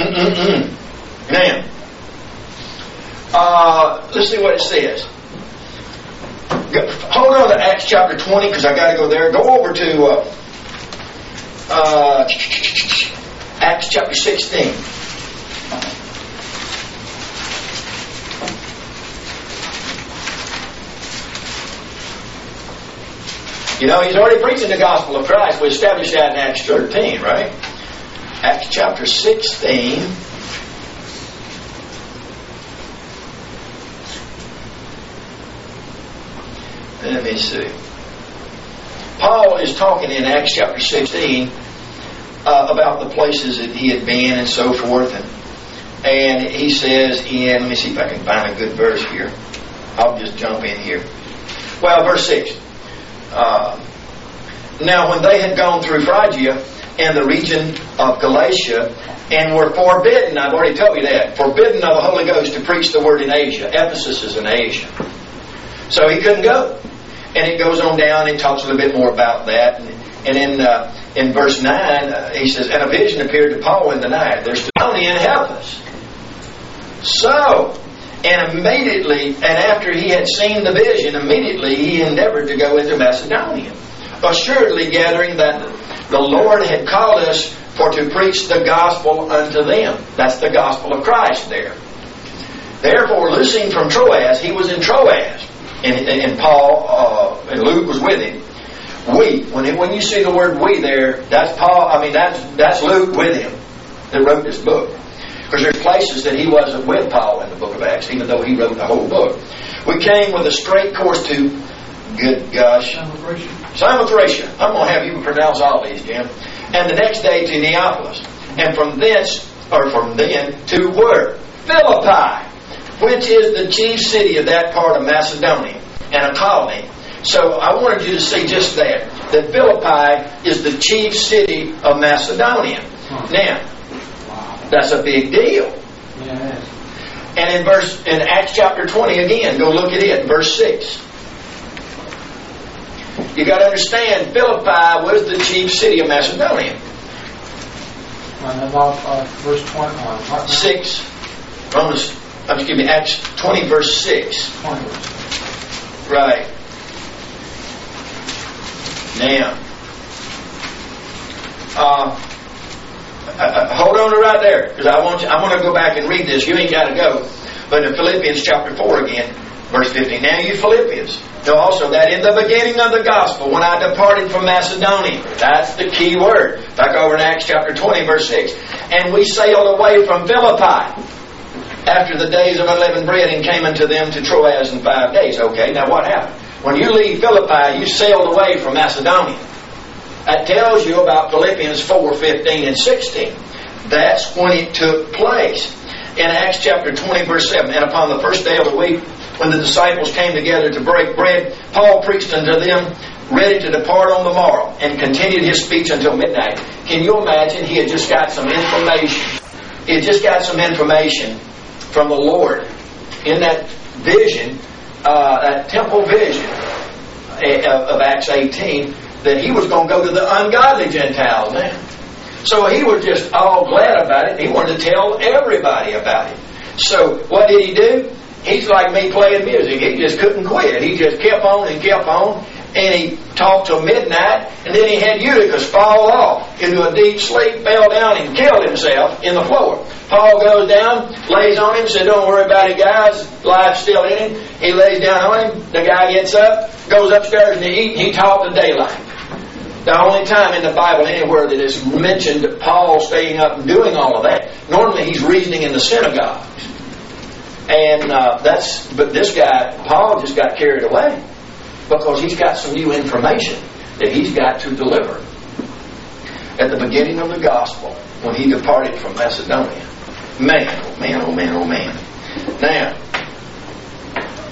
Man. Let's see what it says. Hold on to Acts chapter 20 because I got to go there. Go over to Acts chapter 16. You know, he's already preaching the gospel of Christ. We established that in Acts 13, right? Acts chapter 16. Let me see. Paul is talking in Acts chapter 16 about the places that he had been and so forth. And he says in, let me see if I can find a good verse here. I'll just jump in here. Well, verse 6. Now when they had gone through Phrygia and the region of Galatia and were forbidden, I've already told you that, forbidden of the Holy Ghost to preach the word in Asia. Ephesus is in Asia. So he couldn't go. And it goes on down and talks a little bit more about that. And in verse 9, he says, and a vision appeared to Paul in the night. There's Thessalonians and help us. So, and immediately, and after he had seen the vision, immediately he endeavored to go into Macedonia, assuredly gathering that the Lord had called us for to preach the gospel unto them. That's the gospel of Christ there. Therefore, loosing from Troas, he was in Troas, and Paul and Luke was with him. We, when you see the word we there, that's Paul. I mean, that's Luke with him that wrote this book. Because there's places that he wasn't with Paul in the book of Acts, even though he wrote the whole book. We came with a straight course to, good gosh, Samothracia. I'm going to have you pronounce all these, Jim. And the next day to Neapolis. And from then to where? Philippi, which is the chief city of that part of Macedonia and a colony. So I wanted you to see just that Philippi is the chief city of Macedonia. Now, that's a big deal. And in Acts chapter 20 again, go look at it, verse 6. You got to understand, Philippi was the chief city of Macedonia.
And about verse 20,
6. Acts 20, verse 6.
20.
Right. Now, hold on to right there, because I want to go back and read this. You ain't got to go. But in Philippians chapter 4 again, verse 15. Now you Philippians, know also that in the beginning of the gospel, when I departed from Macedonia, that's the key word. Back over in Acts chapter 20, verse 6. And we sailed away from Philippi after the days of unleavened bread and came unto them to Troas in 5 days. Okay, now what happened? When you leave Philippi, you sailed away from Macedonia. That tells you about Philippians 4, 15 and 16. That's when it took place. In Acts chapter 20, verse 7, and upon the first day of the week, when the disciples came together to break bread, Paul preached unto them, ready to depart on the morrow, and continued his speech until midnight. Can you imagine? He had just got some information. He had just got some information from the Lord in that vision, that temple vision of Acts 18, that he was going to go to the ungodly Gentiles now. So he was just all glad about it. He wanted to tell everybody about it. So what did he do? He's like me playing music. He just couldn't quit. He just kept on and kept on. And he talked till midnight. And then he had Eutychus fall off into a deep sleep, fell down and killed himself in the floor. Paul goes down, lays on him, said, don't worry about it, guys. Life's still in him. He lays down on him. The guy gets up, goes upstairs and he talked to daylight. The only time in the Bible anywhere that is mentioned Paul staying up and doing all of that, normally he's reasoning in the synagogues. And but this guy, Paul, just got carried away because he's got some new information that he's got to deliver. At the beginning of the gospel, when he departed from Macedonia. Man, oh man, oh man, oh man. Now,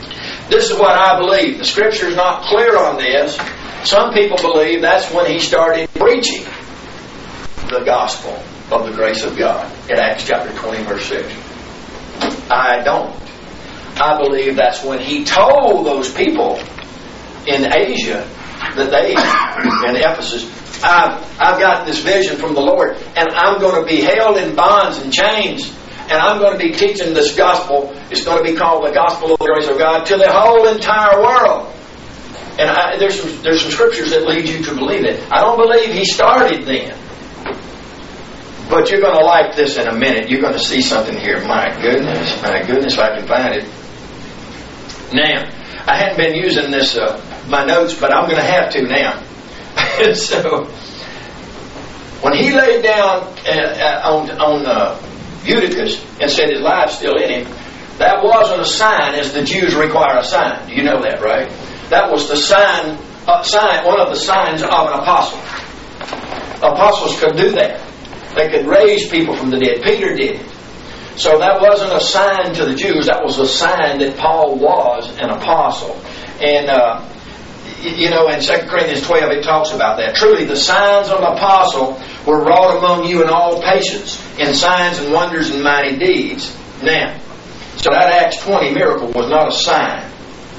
This is what I believe. The Scripture is not clear on this. Some people believe that's when he started preaching the gospel of the grace of God in Acts chapter 20, verse 6. I don't. I believe that's when he told those people in Asia that they, in Ephesus, I've got this vision from the Lord, and I'm going to be held in bonds and chains, and I'm going to be teaching this gospel. It's going to be called the gospel of the grace of God to the whole entire world. And there's some scriptures that lead you to believe it. I don't believe he started then. But you're going to like this in a minute. You're going to see something here. My goodness, if I can find it. Now, I hadn't been using this, my notes, but I'm going to have to now. So, when he laid down on Eutychus and said his life's still in him, that wasn't a sign as the Jews require a sign. You know that, right? That was the sign, one of the signs of an apostle. Apostles could do that. They could raise people from the dead. Peter did it. So that wasn't a sign to the Jews. That was a sign that Paul was an apostle. And, in 2 Corinthians 12 it talks about that. Truly the signs of an apostle were wrought among you in all patience, in signs and wonders and mighty deeds. Now, so that Acts 20 miracle was not a sign.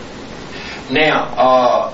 Now,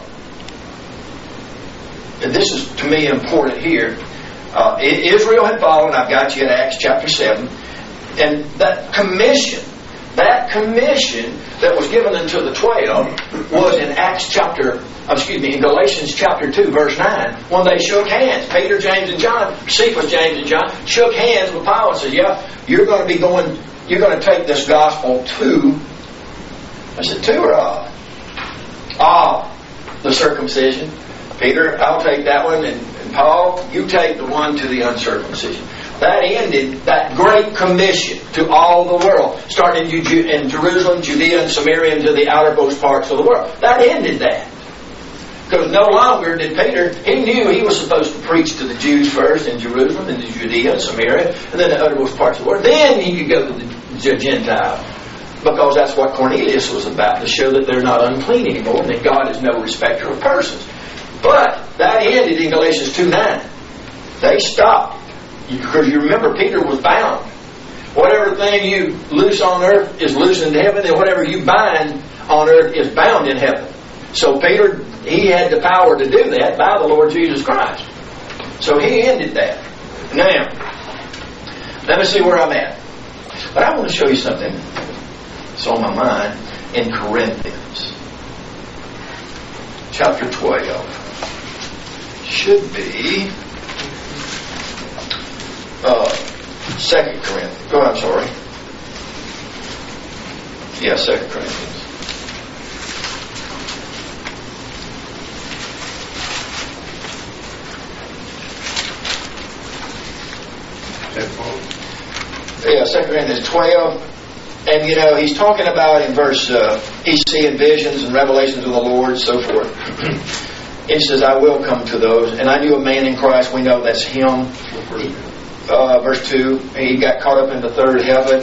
this is to me important here. Israel had fallen. I've got you at Acts chapter 7. And that commission that was given unto the 12 was in in Galatians chapter 2, verse 9, when they shook hands. Peter, James, and John, Cephas, James, and John, shook hands with Paul and said, you're going to take this gospel to, I said, to or of the circumcision. Peter, I'll take that one, and Paul, you take the one to the uncircumcision. That ended that great commission to all the world, starting in Jerusalem, Judea, and Samaria, and to the outermost parts of the world. That ended that. Because no longer did Peter, he knew he was supposed to preach to the Jews first in Jerusalem, and to Judea, and Samaria, and then the uttermost parts of the world. Then he could go to the Gentiles. Because that's what Cornelius was about, to show that they're not unclean anymore, and that God is no respecter of persons. But that ended in Galatians 2:9. They stopped. Because you remember, Peter was bound. Whatever thing you loose on earth is loose in heaven, and whatever you bind on earth is bound in heaven. So Peter, he had the power to do that by the Lord Jesus Christ. So he ended that. Now, let me see where I'm at. But I want to show you something that's on my mind in Corinthians. Chapter 12. Should be 2 Corinthians. I'm sorry. Yeah, 2 Corinthians. Yeah, 2 Corinthians 12. And he's talking about in verse, he's seeing visions and revelations of the Lord and so forth. He says, I will come to those. And I knew a man in Christ. We know that's him. Verse 2, he got caught up in the third heaven.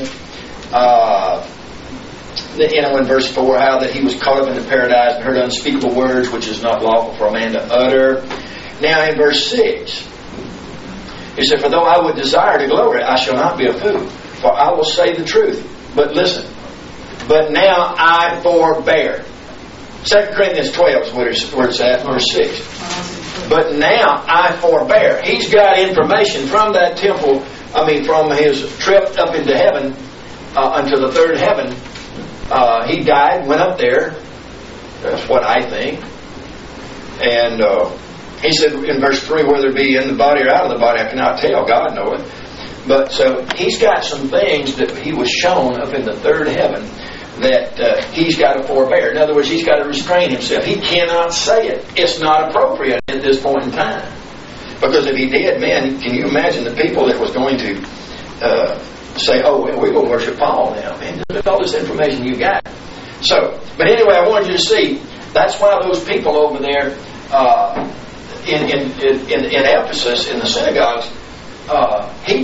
In verse 4, how that he was caught up into paradise and heard unspeakable words which is not lawful for a man to utter. Now in verse 6, he said, for though I would desire to glory, I shall not be a fool, for I will say the truth. But listen, but now I forbear. 2 Corinthians 12 is where it's at, verse 6. But now I forbear. He's got information from that temple, from his trip up into heaven, unto the third heaven. He died, went up there. That's what I think. And he said in verse 3, whether it be in the body or out of the body, I cannot tell. God knoweth. But so he's got some things that he was shown up in the third heaven that he's got to forbear. In other words, he's got to restrain himself. He cannot say it. It's not appropriate at this point in time. Because if he did, man, can you imagine the people that was going to say, oh, well, we're going to worship Paul now, man. Look at all this information you got. So, but anyway, I wanted you to see, that's why those people over there in Ephesus, in the synagogues, he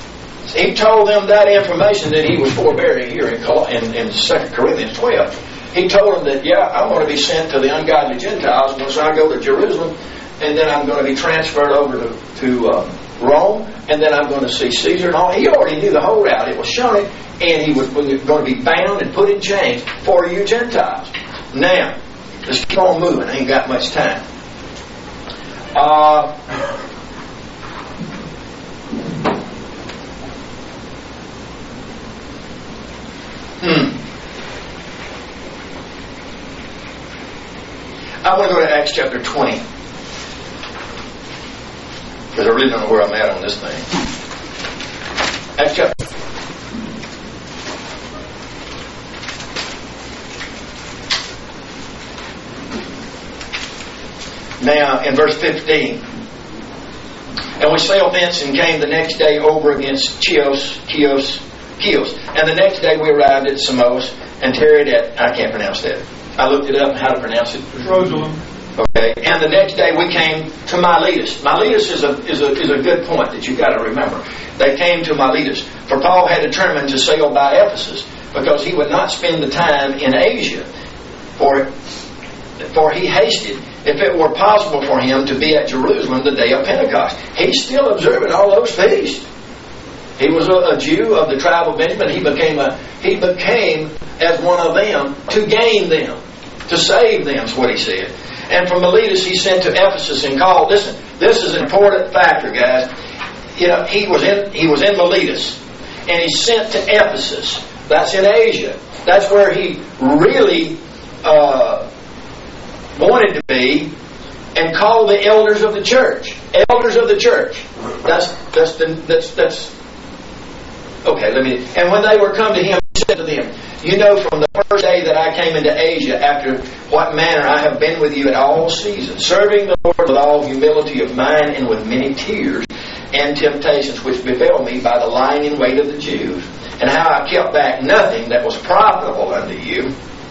told them that information that he was forbearing here in 2 Corinthians 12. He told them that, yeah, I'm going to be sent to the ungodly Gentiles once I go to Jerusalem, and then I'm going to be transferred over to Rome, and then I'm going to see Caesar and all. He already knew the whole route. It was shown it, and he was going to be bound and put in chains for you Gentiles. Now, let's keep on moving. I ain't got much time. I want to go to Acts chapter 20. Because I really don't know where I'm at on this thing. Acts chapter. Now, in verse 15. And we sailed thence and came the next day over against Chios. And the next day we arrived at Samos and tarried at, I can't pronounce that. I looked it up, how to pronounce it.
Jerusalem.
Okay, and the next day we came to Miletus. Miletus is a good point that you've got to remember. They came to Miletus, for Paul had determined to sail by Ephesus, because he would not spend the time in Asia, for he hasted, if it were possible for him, to be at Jerusalem the day of Pentecost. He's still observing all those feasts. He was a Jew of the tribe of Benjamin. He became as one of them to gain them, to save them, is what he said. And from Miletus he sent to Ephesus and called. Listen, this is an important factor, guys. You know, he was in Miletus, and he sent to Ephesus. That's in Asia. That's where he really wanted to be, and called the elders of the church. Elders of the church. That's okay. And when they were come to him, he said to them, you know, from the first day that I came into Asia, after what manner I have been with you at all seasons, serving the Lord with all humility of mind and with many tears and temptations which befell me by the lying in wait of the Jews, and how I kept back nothing that was profitable unto you,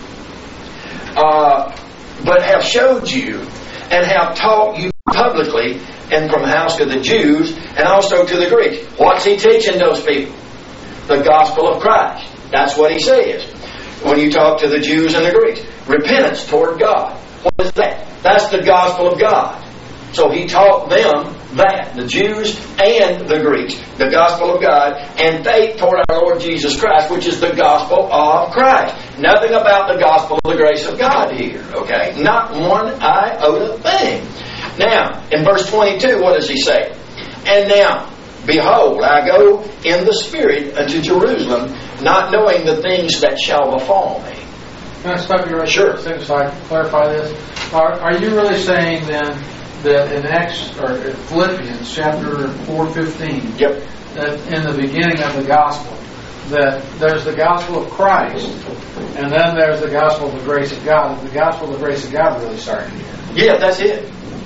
but have showed you and have taught you publicly and from the house of the Jews and also to the Greeks. What's he teaching those people? The gospel of Christ. That's what he says when you talk to the Jews and the Greeks. Repentance toward God. What is that? That's the gospel of God. So he taught them that, the Jews and the Greeks, the gospel of God, and faith toward our Lord Jesus Christ, which is the gospel of Christ. Nothing about the gospel of the grace of God here, okay? Not one iota thing. Now, in verse 22, what does he say? And now, behold, I go in the Spirit unto Jerusalem, not knowing the things that shall befall me.
Can I stop you right
Sure.
there so I can clarify this? Are you really saying then that in Philippians chapter 4:15,
Yep.
that in the beginning of the gospel, that there's the gospel of Christ, and then there's the gospel of the grace of God? The gospel of the grace of God really started here.
Yeah, that's it.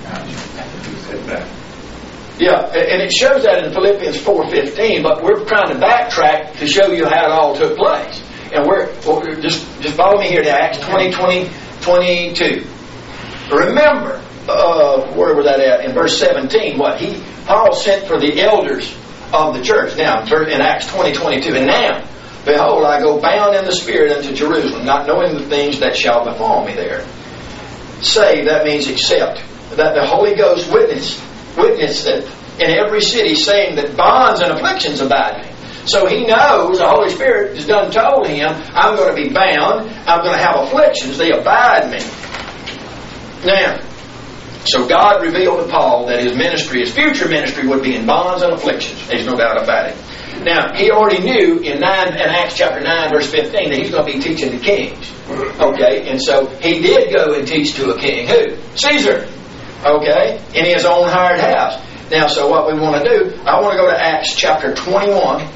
Yeah, and it shows that in Philippians 4:15, but we're trying to backtrack to show you how it all took place. And we're just follow me here to Acts 20:22. Remember, where was that at? In verse 17, Paul sent for the elders of the church. Now, in Acts 20:22, and now, behold, I go bound in the Spirit unto Jerusalem, not knowing the things that shall befall me there. Say, that means accept, that the Holy Ghost witness that in every city, saying that bonds and afflictions abide me. So he knows, the Holy Spirit has done told him, I'm going to be bound, I'm going to have afflictions, they abide me. Now, so God revealed to Paul that his ministry, his future ministry, would be in bonds and afflictions. There's no doubt about it. Now, he already knew in Acts chapter 9, verse 15, that he's going to be teaching the kings. Okay, and so he did go and teach to a king. Who? Caesar. Okay, in his own hired house. Now, so what we want to do, I want to go to Acts chapter 21,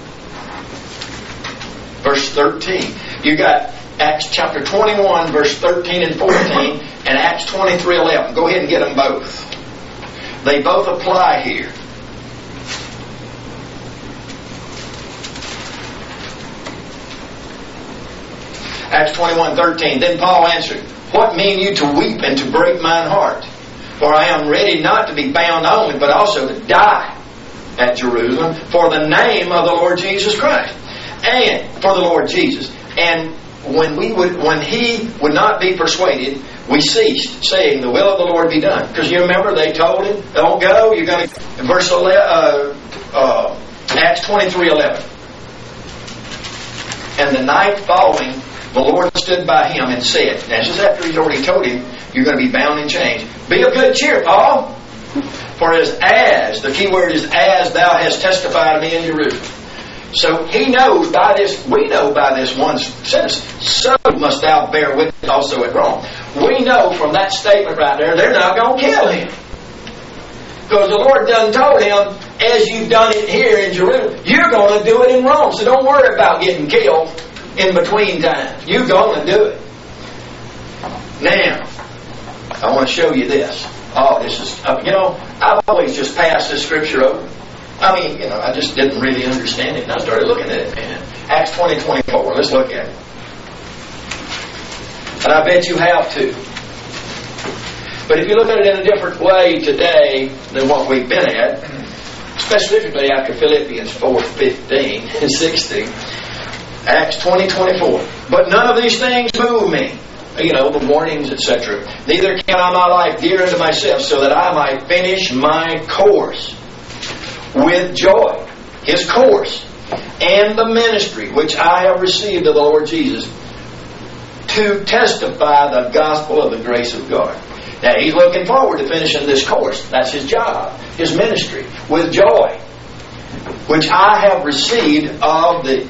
verse 13. You got Acts chapter 21, verse 13 and 14, and Acts 23:11. Go ahead and get them both. They both apply here. Acts 21:13. Then Paul answered, what mean you to weep and to break mine heart? For I am ready not to be bound only, but also to die at Jerusalem for the name of the Lord Jesus Christ. And for the Lord Jesus. And when he would not be persuaded, we ceased, saying, the will of the Lord be done. Because you remember, they told him, don't go, you're going to... Verse 11, Acts 23:11. And the night following, the Lord stood by him and said, now this is after he's already told him, you're going to be bound in chains. Be of good cheer, Paul. For as, the key word is as thou hast testified to me in Jerusalem. So he knows by this, we know by this one sentence, so must thou bear witness also at Rome. We know from that statement right there, they're not going to kill him. Because the Lord done told him, as you've done it here in Jerusalem, you're going to do it in Rome. So don't worry about getting killed in between times. You're going to do it. Now, I want to show you this. Oh, this is, I've always just passed this scripture over. I mean, I just didn't really understand it. And I started looking at it, man. Acts 20:24. Let's look at it. And I bet you have too. But if you look at it in a different way today than what we've been at, specifically after Philippians 4:15 and 16, Acts 20:24. But none of these things move me. The warnings, etc. Neither count I my life dear unto myself, so that I might finish my course with joy, his course, and the ministry which I have received of the Lord Jesus, to testify the gospel of the grace of God. Now he's looking forward to finishing this course. That's his job, his ministry, with joy, which I have received of the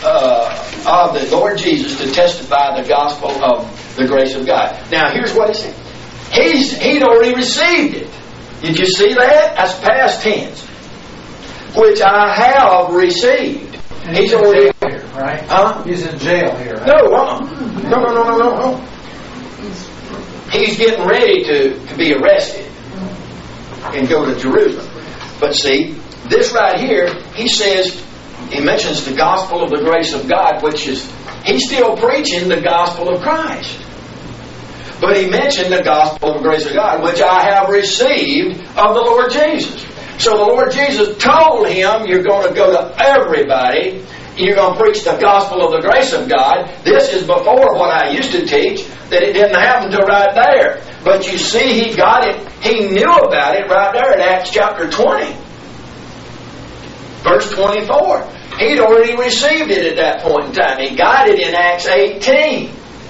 Lord Jesus, to testify the gospel of the grace of God. Now here's what he said. He'd already received it. Did you see that? That's past tense. Which I have received.
And he's already here, right?
Huh?
He's in jail here. Right?
No. He's getting ready to be arrested and go to Jerusalem. But see, this right here, he mentions the gospel of the grace of God, which is, he's still preaching the gospel of Christ. But he mentioned the gospel of the grace of God, which I have received of the Lord Jesus. So the Lord Jesus told him, you're going to go to everybody, you're going to preach the gospel of the grace of God. This is before what I used to teach, that it didn't happen till right there. But you see, he got it, he knew about it right there in Acts chapter 20. Verse 24. He'd already received it at that point in time. He got it in Acts 18.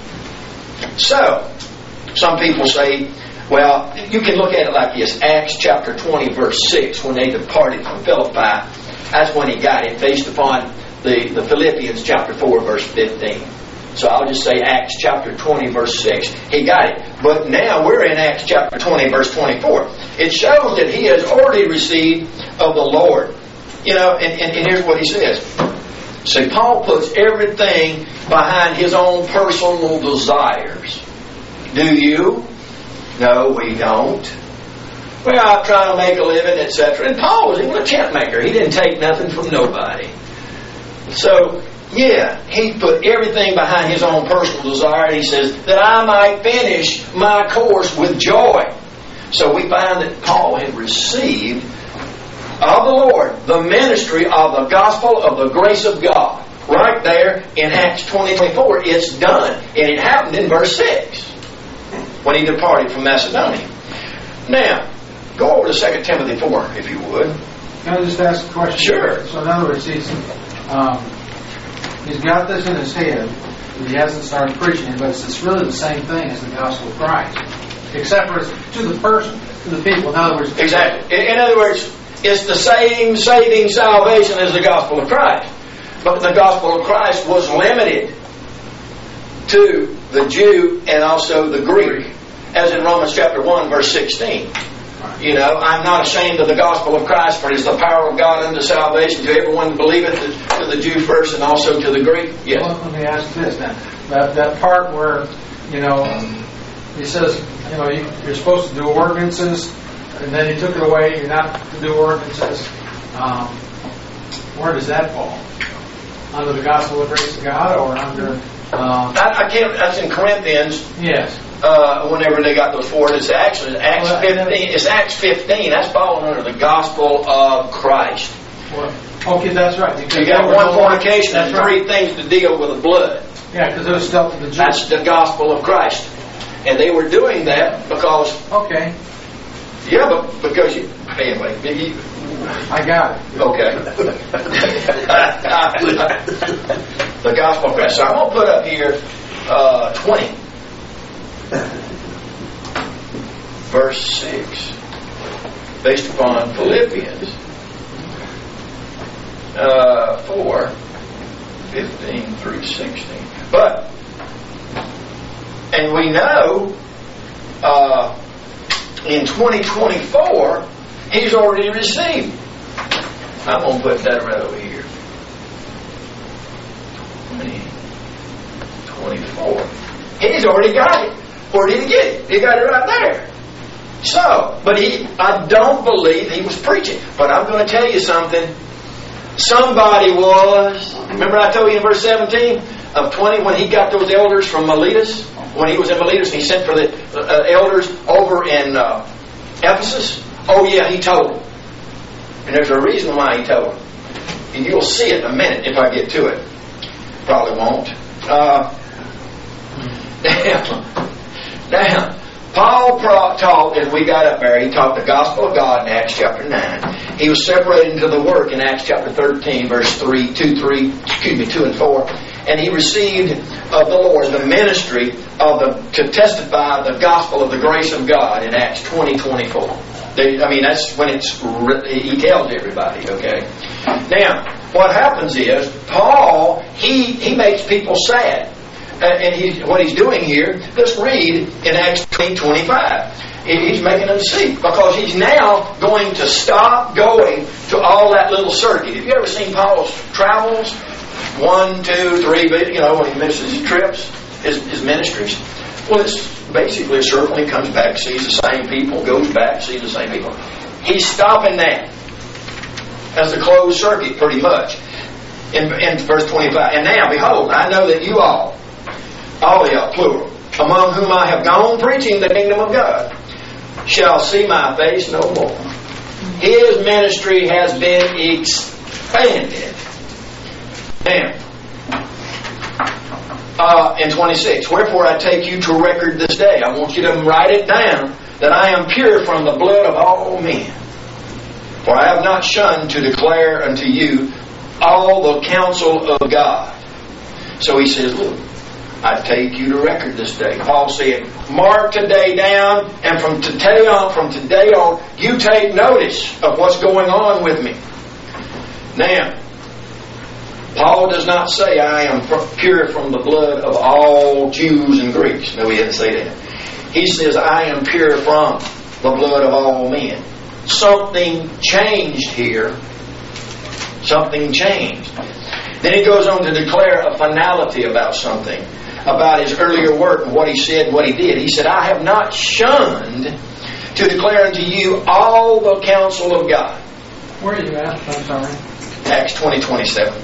So, some people say, well, you can look at it like this. Acts chapter 20 verse 6, when they departed from Philippi, that's when he got it, based upon the Philippians chapter 4 verse 15. So I'll just say Acts chapter 20 verse 6. He got it. But now we're in Acts chapter 20 verse 24. It shows that he has already received of the Lord. And here's what he says. See, Paul puts everything behind his own personal desires. Do you? No, we don't. Well, I'm trying to make a living, etc. And Paul was even a tent maker. He didn't take nothing from nobody. So, yeah, he put everything behind his own personal desire. He says, that I might finish my course with joy. So we find that Paul had received of the Lord the ministry of the gospel of the grace of God. Right there in Acts 20:24, it's done. And it happened in verse 6 when he departed from Macedonia. Now, go over to 2 Timothy 4, if you would.
Can I just ask a question?
Sure.
So in other words, he's got this in his head. He hasn't started preaching it, but it's really the same thing as the gospel of Christ. Except for it's to the person, to the people. In other words...
Exactly. In other words, it's the same saving salvation as the gospel of Christ. But the gospel of Christ was limited to the Jew and also the Greek. As in Romans chapter 1 verse 16. I'm not ashamed of the gospel of Christ, for it is the power of God unto salvation to everyone who believeth, to the Jew first and also to the Greek. Yes.
Well, let me ask this now. That part where, he says, you're supposed to do ordinances, and then he took it away, you're not to do ordinances. Where does that fall? Under the gospel of grace of God, or under...
I can't. That's in Corinthians.
Yes.
Whenever they got those four, it's actually Acts 15. It's Acts 15. That's falling under the gospel of Christ.
Well, okay, that's right.
You got one fornication and three things to deal with the blood.
Yeah, because it was still to the Jews.
That's the gospel of Christ. And they were doing that because,
Okay,
yeah, but because you, anyway,
I got it.
okay. The gospel of Christ. So I'm going to put up here 20. Verse 6. Based upon Philippians 4, 15 through 16. But, and we know in 2024, he's already received. I'm going to put that right over here. 2024. He's already got it. Where did he get it? He got it right there. So, but I don't believe he was preaching. But I'm going to tell you something. Somebody was. Remember I told you in verse 17 of 20 when he got those elders from Miletus? When he was in Miletus and he sent for the elders over in Ephesus? Oh yeah, he told them. And there's a reason why he told them. And you'll see it in a minute if I get to it. Probably won't. Now, Paul taught, as we got up there, he taught the gospel of God in Acts chapter 9. He was separated into the work in Acts chapter 13, verse 2 and 4. And he received of the Lord the ministry to testify the gospel of the grace of God in Acts 20:24. That's when he tells everybody, okay? Now, what happens is, Paul, he makes people sad. And what he's doing here, let's read in Acts 20:25. He's making them see, because he's now going to stop going to all that little circuit. Have you ever seen Paul's travels? 1, 2, 3, when he misses his trips, his ministries. Well, it's basically a circle. He comes back, sees the same people, goes back, sees the same people. He's stopping that as a closed circuit, pretty much. In verse 25. And now, behold, I know that you all y'all, plural, among whom I have gone preaching the kingdom of God, shall see my face no more. His ministry has been expanded. Now, in 26, wherefore I take you to record this day. I want you to write it down, that I am pure from the blood of all men. For I have not shunned to declare unto you all the counsel of God. So he says, look, I take you to record this day. Paul said, mark today down, and from today on, you take notice of what's going on with me. Now, Paul does not say, I am pure from the blood of all Jews and Greeks. No, he didn't say that. He says, I am pure from the blood of all men. Something changed here. Something changed. Then he goes on to declare a finality about something, about his earlier work and what he said and what he did. He said, I have not shunned to declare unto you all the counsel of God.
Where are you at? I'm sorry.
Acts 20:27.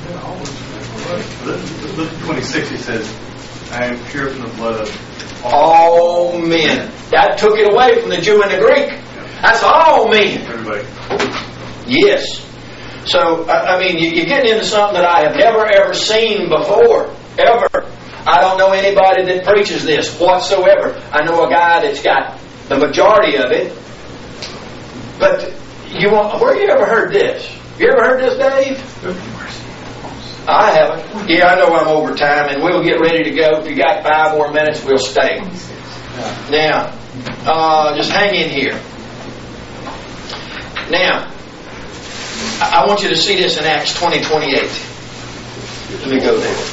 Look at 26, he says, I am pure from the blood of
all men. That took it away from the Jew and the Greek. That's all men.
everybody.
Yes. So, you're getting into something that I have never ever seen before. Ever. I don't know anybody that preaches this whatsoever. I know a guy that's got the majority of it. But where you ever heard this? You ever heard this, Dave? I haven't. Yeah, I know I'm over time, and we'll get ready to go. If you got 5 more minutes, we'll stay. Now, just hang in here. Now, I want you to see this in Acts 20:28. Let me go there.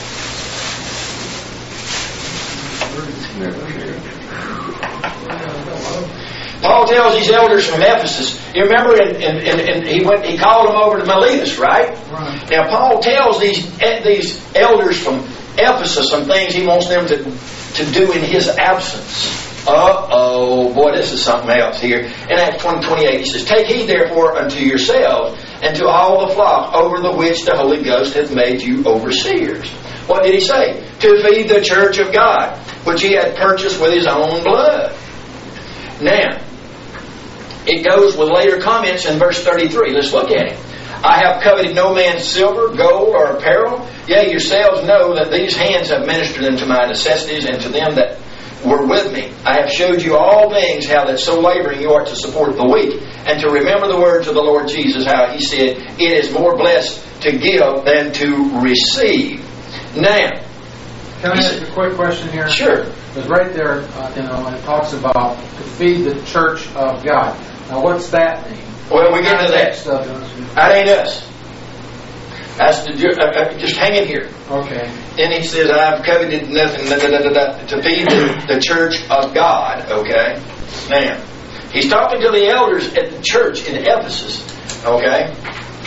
Paul tells these elders from Ephesus. You remember, and he called them over to Miletus, right? Now Paul tells these elders from Ephesus some things he wants them to do in his absence. Boy, this is something else here. In Acts 20:28, he says, take heed therefore unto yourselves and to all the flock over the which the Holy Ghost hath made you overseers. What did he say? To feed the church of God, which he had purchased with his own blood. Now, it goes with later comments in verse 33. Let's look at it. I have coveted no man's silver, gold, or apparel. Yea, yourselves know that these hands have ministered unto my necessities, and to them that were with me. I have showed you all things, how that so laboring you ought to support the weak, and to remember the words of the Lord Jesus, how He said, it is more blessed to give than to receive. Now,
can I ask a quick question here?
Sure.
Because right there, when it talks about to feed the church of God. Now, what's that mean?
Well, we get to that. That ain't us. That's just hang in here.
Okay.
Then he says, I've coveted nothing to feed the church of God. Okay. Now, he's talking to the elders at the church in Ephesus. Okay.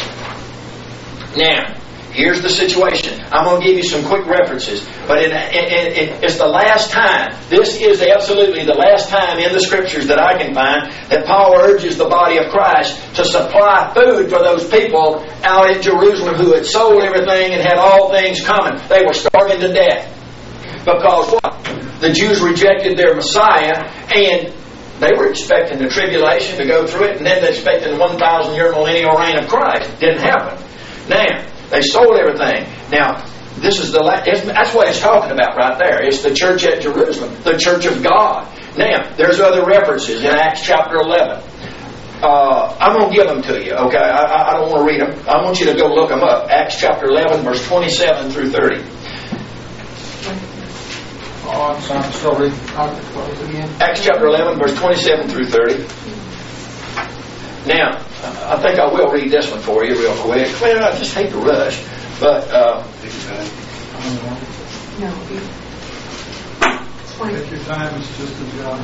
Now, here's the situation. I'm going to give you some quick references. But it's the last time. This is absolutely the last time in the Scriptures that I can find that Paul urges the body of Christ to supply food for those people out in Jerusalem who had sold everything and had all things coming. They were starving to death. Because what? The Jews rejected their Messiah, and they were expecting the tribulation to go through it, and then they expected the 1,000-year millennial reign of Christ. Didn't happen. Now, they sold everything. Now, this is that's what it's talking about right there. It's the church at Jerusalem, the church of God. Now, there's other references in Acts chapter 11. I'm going to give them to you, okay? I don't want to read them. I want you to go look them up. Acts chapter 11, verse 27 through 30.
Oh, I'm sorry, I'm still reading. What was it again?
Acts chapter 11, verse 27 through 30. Now, I think I will read this one for you real quick. Well, I just hate to rush, but
No.
Take your time, it's just a job.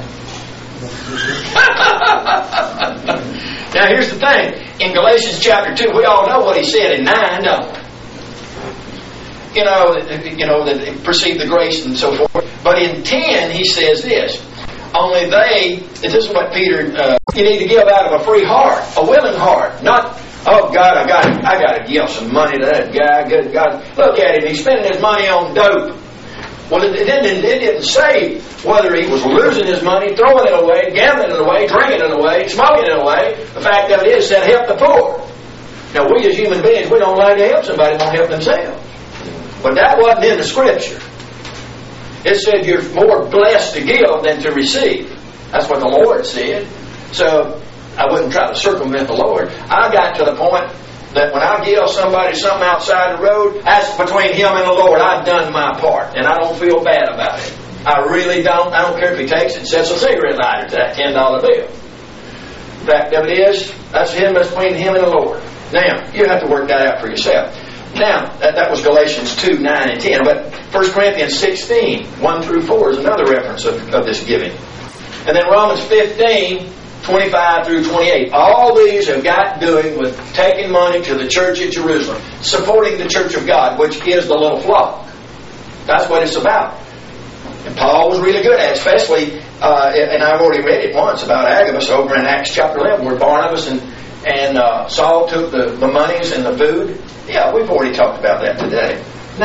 now here's the thing. In Galatians chapter 2, we all know what he said in 9, don't we? You know, that perceive the grace and so forth. But in 10, he says this. Only this is what Peter, you need to give out of a free heart, a willing heart. Not, oh God, I got to give some money to that guy. Good God, look at him, he's spending his money on dope. Well, it didn't say whether he was losing his money, throwing it away, gambling it away, drinking it away, smoking it away. The fact of it is, it said help the poor. Now, we as human beings, we don't like to help somebody who won't help themselves. But that wasn't in the Scripture. It said you're more blessed to give than to receive. That's what the Lord said. So I wouldn't try to circumvent the Lord. I got to the point that when I give somebody something outside the road, that's between him and the Lord. I've done my part, and I don't feel bad about it. I really don't. I don't care if he takes it and sets a cigarette lighter to that $10 bill. The fact of it is, that's between him and the Lord. Now, you have to work that out for yourself. Now, that was Galatians 2, 9, and 10. But 1 Corinthians 16, 1 through 4 is another reference of this giving. And then Romans 15, 25 through 28. All these have got doing with taking money to the church at Jerusalem, supporting the church of God, which is the little flock. That's what it's about. And Paul was really good at it, especially, and I've already read it once about Agabus over in Acts chapter 11, where Barnabas and Saul took the monies and the food. Yeah, we've already talked about that today.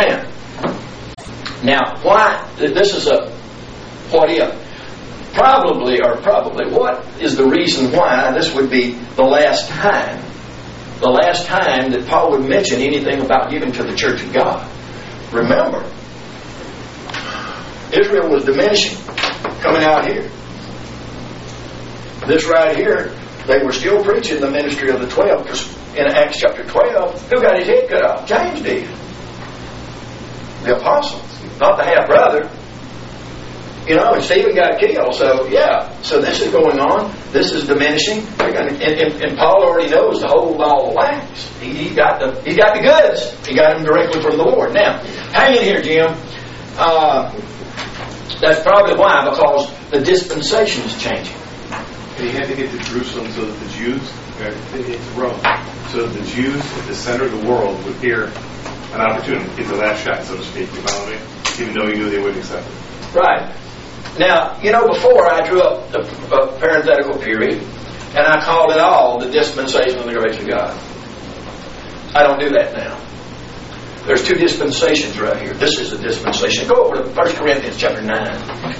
Now, why? This is a what if. Probably, what is the reason why this would be the last time? The last time that Paul would mention anything about giving to the church of God. Remember, Israel was diminishing, coming out here. This right here, they were still preaching the ministry of the 12, because in Acts chapter 12, who got his head cut off? James did. The apostle, not the half-brother. And Stephen got killed. So this is going on. This is diminishing. And Paul already knows the whole ball of wax. He got the goods. He got them directly from the Lord. Now, hang in here, Jim. That's probably why, because the dispensation is changing.
He had to get to Jerusalem so that the Jews, it's Rome, so that the Jews at the center of the world would hear an opportunity, get the last shot, so to speak, you follow me? Even though he knew they wouldn't accept it.
Right. Now, before I drew up a parenthetical period, and I called it all the dispensation of the grace of God. I don't do that now. There's two dispensations right here. This is a dispensation. Go over to 1 Corinthians chapter 9.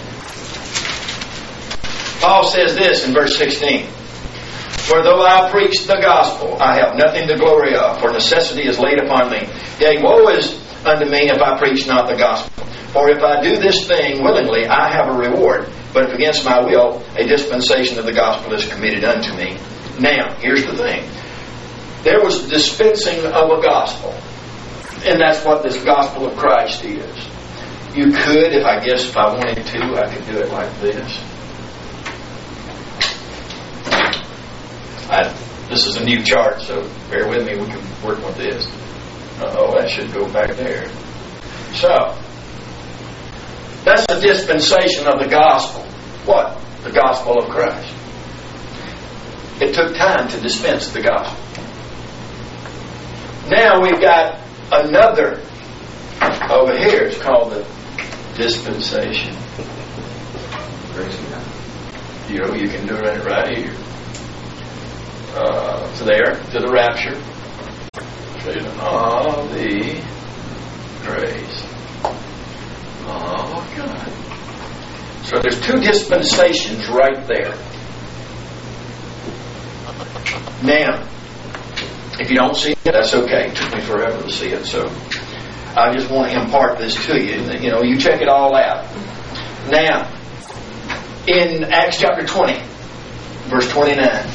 Paul says this in verse 16. For though I preach the gospel, I have nothing to glory of, for necessity is laid upon me. Yea, woe is unto me if I preach not the gospel. For if I do this thing willingly, I have a reward. But if against my will, a dispensation of the gospel is committed unto me. Now, here's the thing. There was a dispensing of a gospel. And that's what this gospel of Christ is. You could, if I wanted to, I could do it like this. This is a new chart, so bear with me, we can work with this. That should go back there. So, that's the dispensation of the gospel. What? The gospel of Christ. It took time to dispense the gospel. Now we've got another over here. It's called the dispensation. You can do it right here. To the rapture. Of the grace. Oh, God. So there's two dispensations right there. Now, if you don't see it, that's okay. It took me forever to see it, so I just want to impart this to you. You check it all out. Now, in Acts chapter 20, verse 29.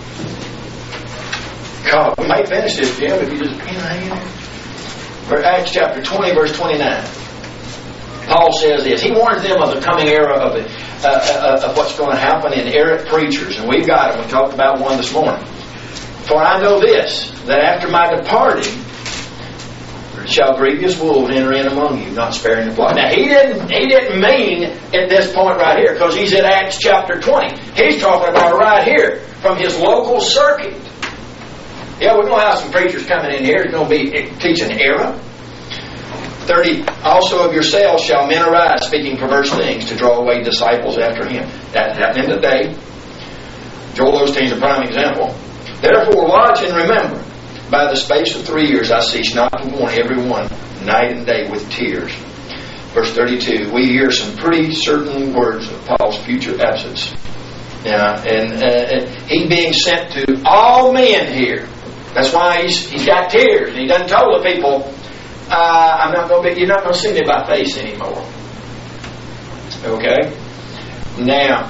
God, we might finish this, Jim, if you just hang in. For Acts chapter 20, verse 29. Paul says this. He warns them of the coming era of what's going to happen in errant preachers. And we've got them. We talked about one this morning. For I know this, that after my departing, shall grievous wolves enter in among you, not sparing the flock. Now, he didn't mean at this point right here, because he's in Acts chapter 20. He's talking about right here, from his local circuit. Yeah, we're going to have some preachers coming in here. They're going to be teaching error. 30, also of yourselves shall men arise, speaking perverse things, to draw away disciples after him. That happened today. Joel Osteen's a prime example. Therefore watch and remember, by the space of 3 years I cease not to warn everyone, night and day, with tears. Verse 32, we hear some pretty certain words of Paul's future absence. Yeah, and he being sent to all men here. That's why he's got tears. And he done told the people, you're not going to see me by face anymore. Okay? Now,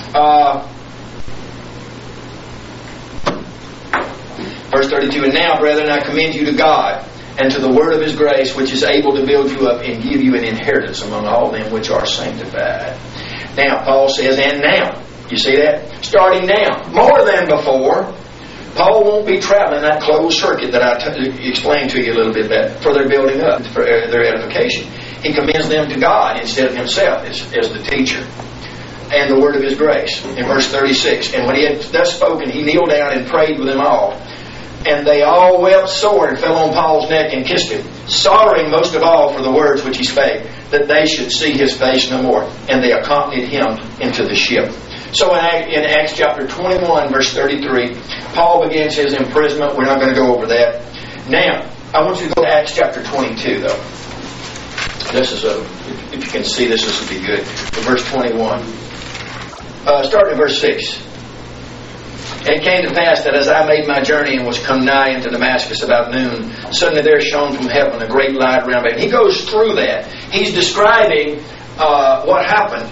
verse 32, and now, brethren, I commend you to God and to the word of his grace, which is able to build you up and give you an inheritance among all them which are sanctified. Now, Paul says, and now. You see that? Starting now. More than before. Paul won't be traveling that closed circuit that I explained to you a little bit about for their building up, for their edification. He commends them to God instead of himself as the teacher. And the word of his grace. In verse 36. And when he had thus spoken, he kneeled down and prayed with them all. And they all wept sore and fell on Paul's neck and kissed him, sorrowing most of all for the words which he spake, that they should see his face no more. And they accompanied him into the ship. So in Acts chapter 21, verse 33, Paul begins his imprisonment. We're not going to go over that. Now, I want you to go to Acts chapter 22, though. This is if you can see this will be good. Verse 21. Starting in verse 6. And it came to pass that as I made my journey and was come nigh into Damascus about noon, suddenly there shone from heaven a great light around me. He goes through that. He's describing what happened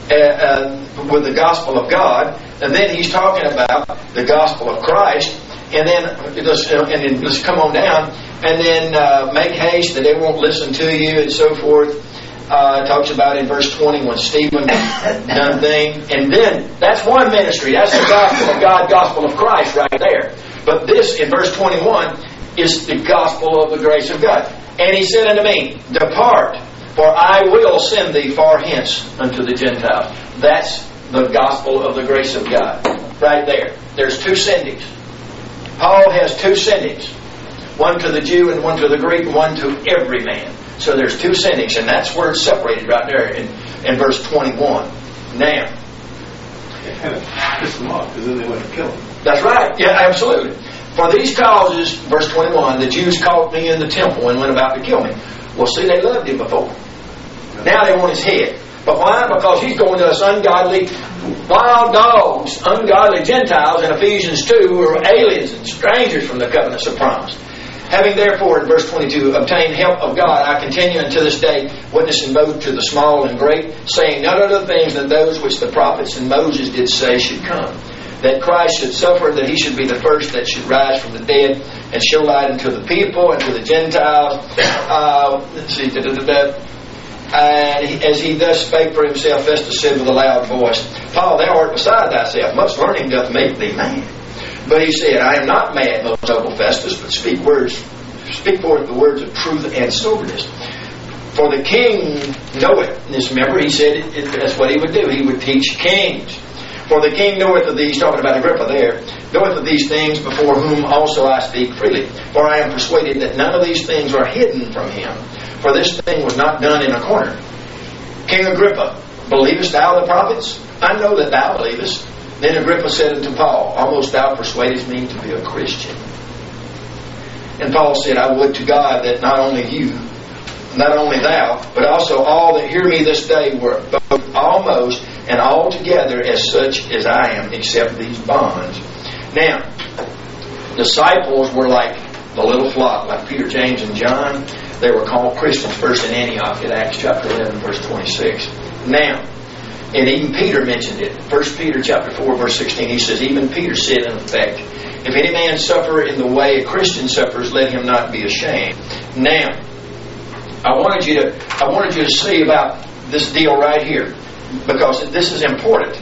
with the gospel of God, and then he's talking about the gospel of Christ, and then just come on down, and then make haste that they won't listen to you, and so forth. Talks about in verse 20 when Stephen done thing, and then that's one ministry. That's the gospel of God, gospel of Christ, right there. But this in verse 21 is the gospel of the grace of God. And he said unto me, depart. For I will send thee far hence unto the Gentiles. That's the gospel of the grace of God. Right there. There's two sendings. Paul has two sendings. One to the Jew and one to the Greek, and one to every man. So there's two sendings, and that's where it's separated right there in verse 21. Now.
It kind of pissed them off, because then they went to kill him.
That's right. Yeah, absolutely. For these causes, verse 21, the Jews caught me in the temple and went about to kill me. Well, see, they loved him before. Now they want his head. But why? Because he's going to us ungodly, wild dogs, ungodly Gentiles in Ephesians 2 who are aliens and strangers from the covenants of promise. Having therefore, in verse 22, obtained help of God, I continue unto this day, witnessing both to the small and great, saying none other things than those which the prophets and Moses did say should come. That Christ should suffer, that he should be the first that should rise from the dead, and show light unto the people and to the Gentiles. And as he thus spake for himself, Festus said with a loud voice, Paul, thou art beside thyself. Much learning doth make thee mad. But he said, I am not mad, most noble Festus, but speak forth the words of truth and soberness. For the king knoweth. Just remember, he said that's what he would do. He would teach kings. For the king knoweth of these, talking about Agrippa there, knoweth of these things, before whom also I speak freely. For I am persuaded that none of these things are hidden from him. For this thing was not done in a corner. King Agrippa, believest thou the prophets? I know that thou believest. Then Agrippa said unto Paul, almost thou persuadest me to be a Christian. And Paul said, I would to God that not only thou, but also all that hear me this day were both almost and altogether as such as I am, except these bonds. Now, disciples were like the little flock, like Peter, James, and John. They were called Christians first in Antioch in Acts chapter 11, verse 26. Now, and even Peter mentioned it. 1 Peter chapter 4, verse 16, he says, even Peter said in effect, if any man suffer in the way a Christian suffers, let him not be ashamed. Now, I wanted you to see about this deal right here, because this is important.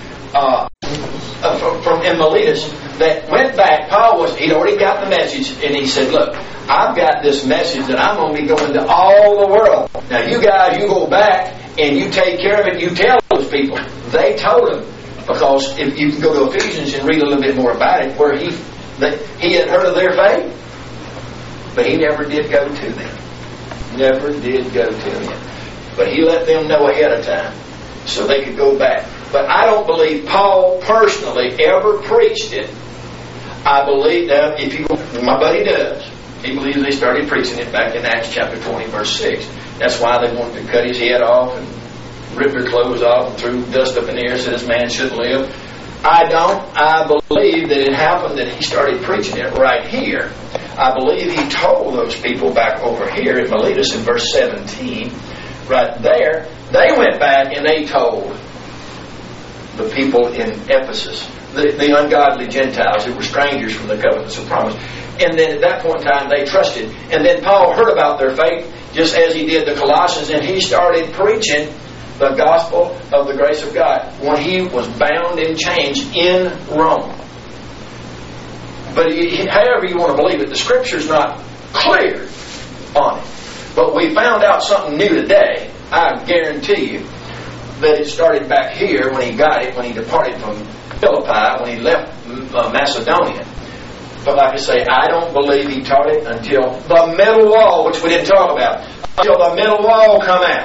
From in Miletus, that went back. He'd already got the message, and he said, look, I've got this message that I'm going to be going to all the world. Now you guys, you go back and you take care of it. You tell those people. They told him, because if you can go to Ephesians and read a little bit more about it, where he had heard of their faith, but he never did go to them. Never did go to them. But he let them know ahead of time so they could go back. But I don't believe Paul personally ever preached it. I believe that my buddy does. He believes they started preaching it back in Acts chapter 20, verse 6. That's why they wanted to cut his head off and rip their clothes off and threw dust up in the air and said this man shouldn't live. I don't. I believe that it happened that he started preaching it right here. I believe he told those people back over here in Miletus in verse 17, right there, they went back and they told the people in Ephesus, the ungodly Gentiles who were strangers from the covenants of promise. And then at that point in time they trusted. And then Paul heard about their faith just as he did the Colossians, and he started preaching the gospel of the grace of God when he was bound in chains in Rome. But however you want to believe it, the Scripture's not clear on it. But we found out something new today. I guarantee you that it started back here when he got it, when he departed from Philippi, when he left Macedonia. But like I say, I don't believe he taught it until the middle wall, which we didn't talk about, until the middle wall come out.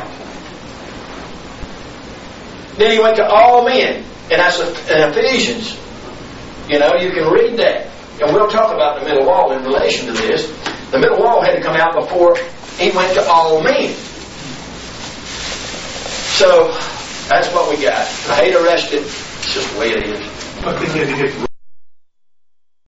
Then he went to all men, and that's in Ephesians. You know, you can read that. And we'll talk about the middle wall in relation to this. The middle wall had to come out before he went to all men. So, that's what we got. I hate to rest it. It's just the way it is.
I think he had to get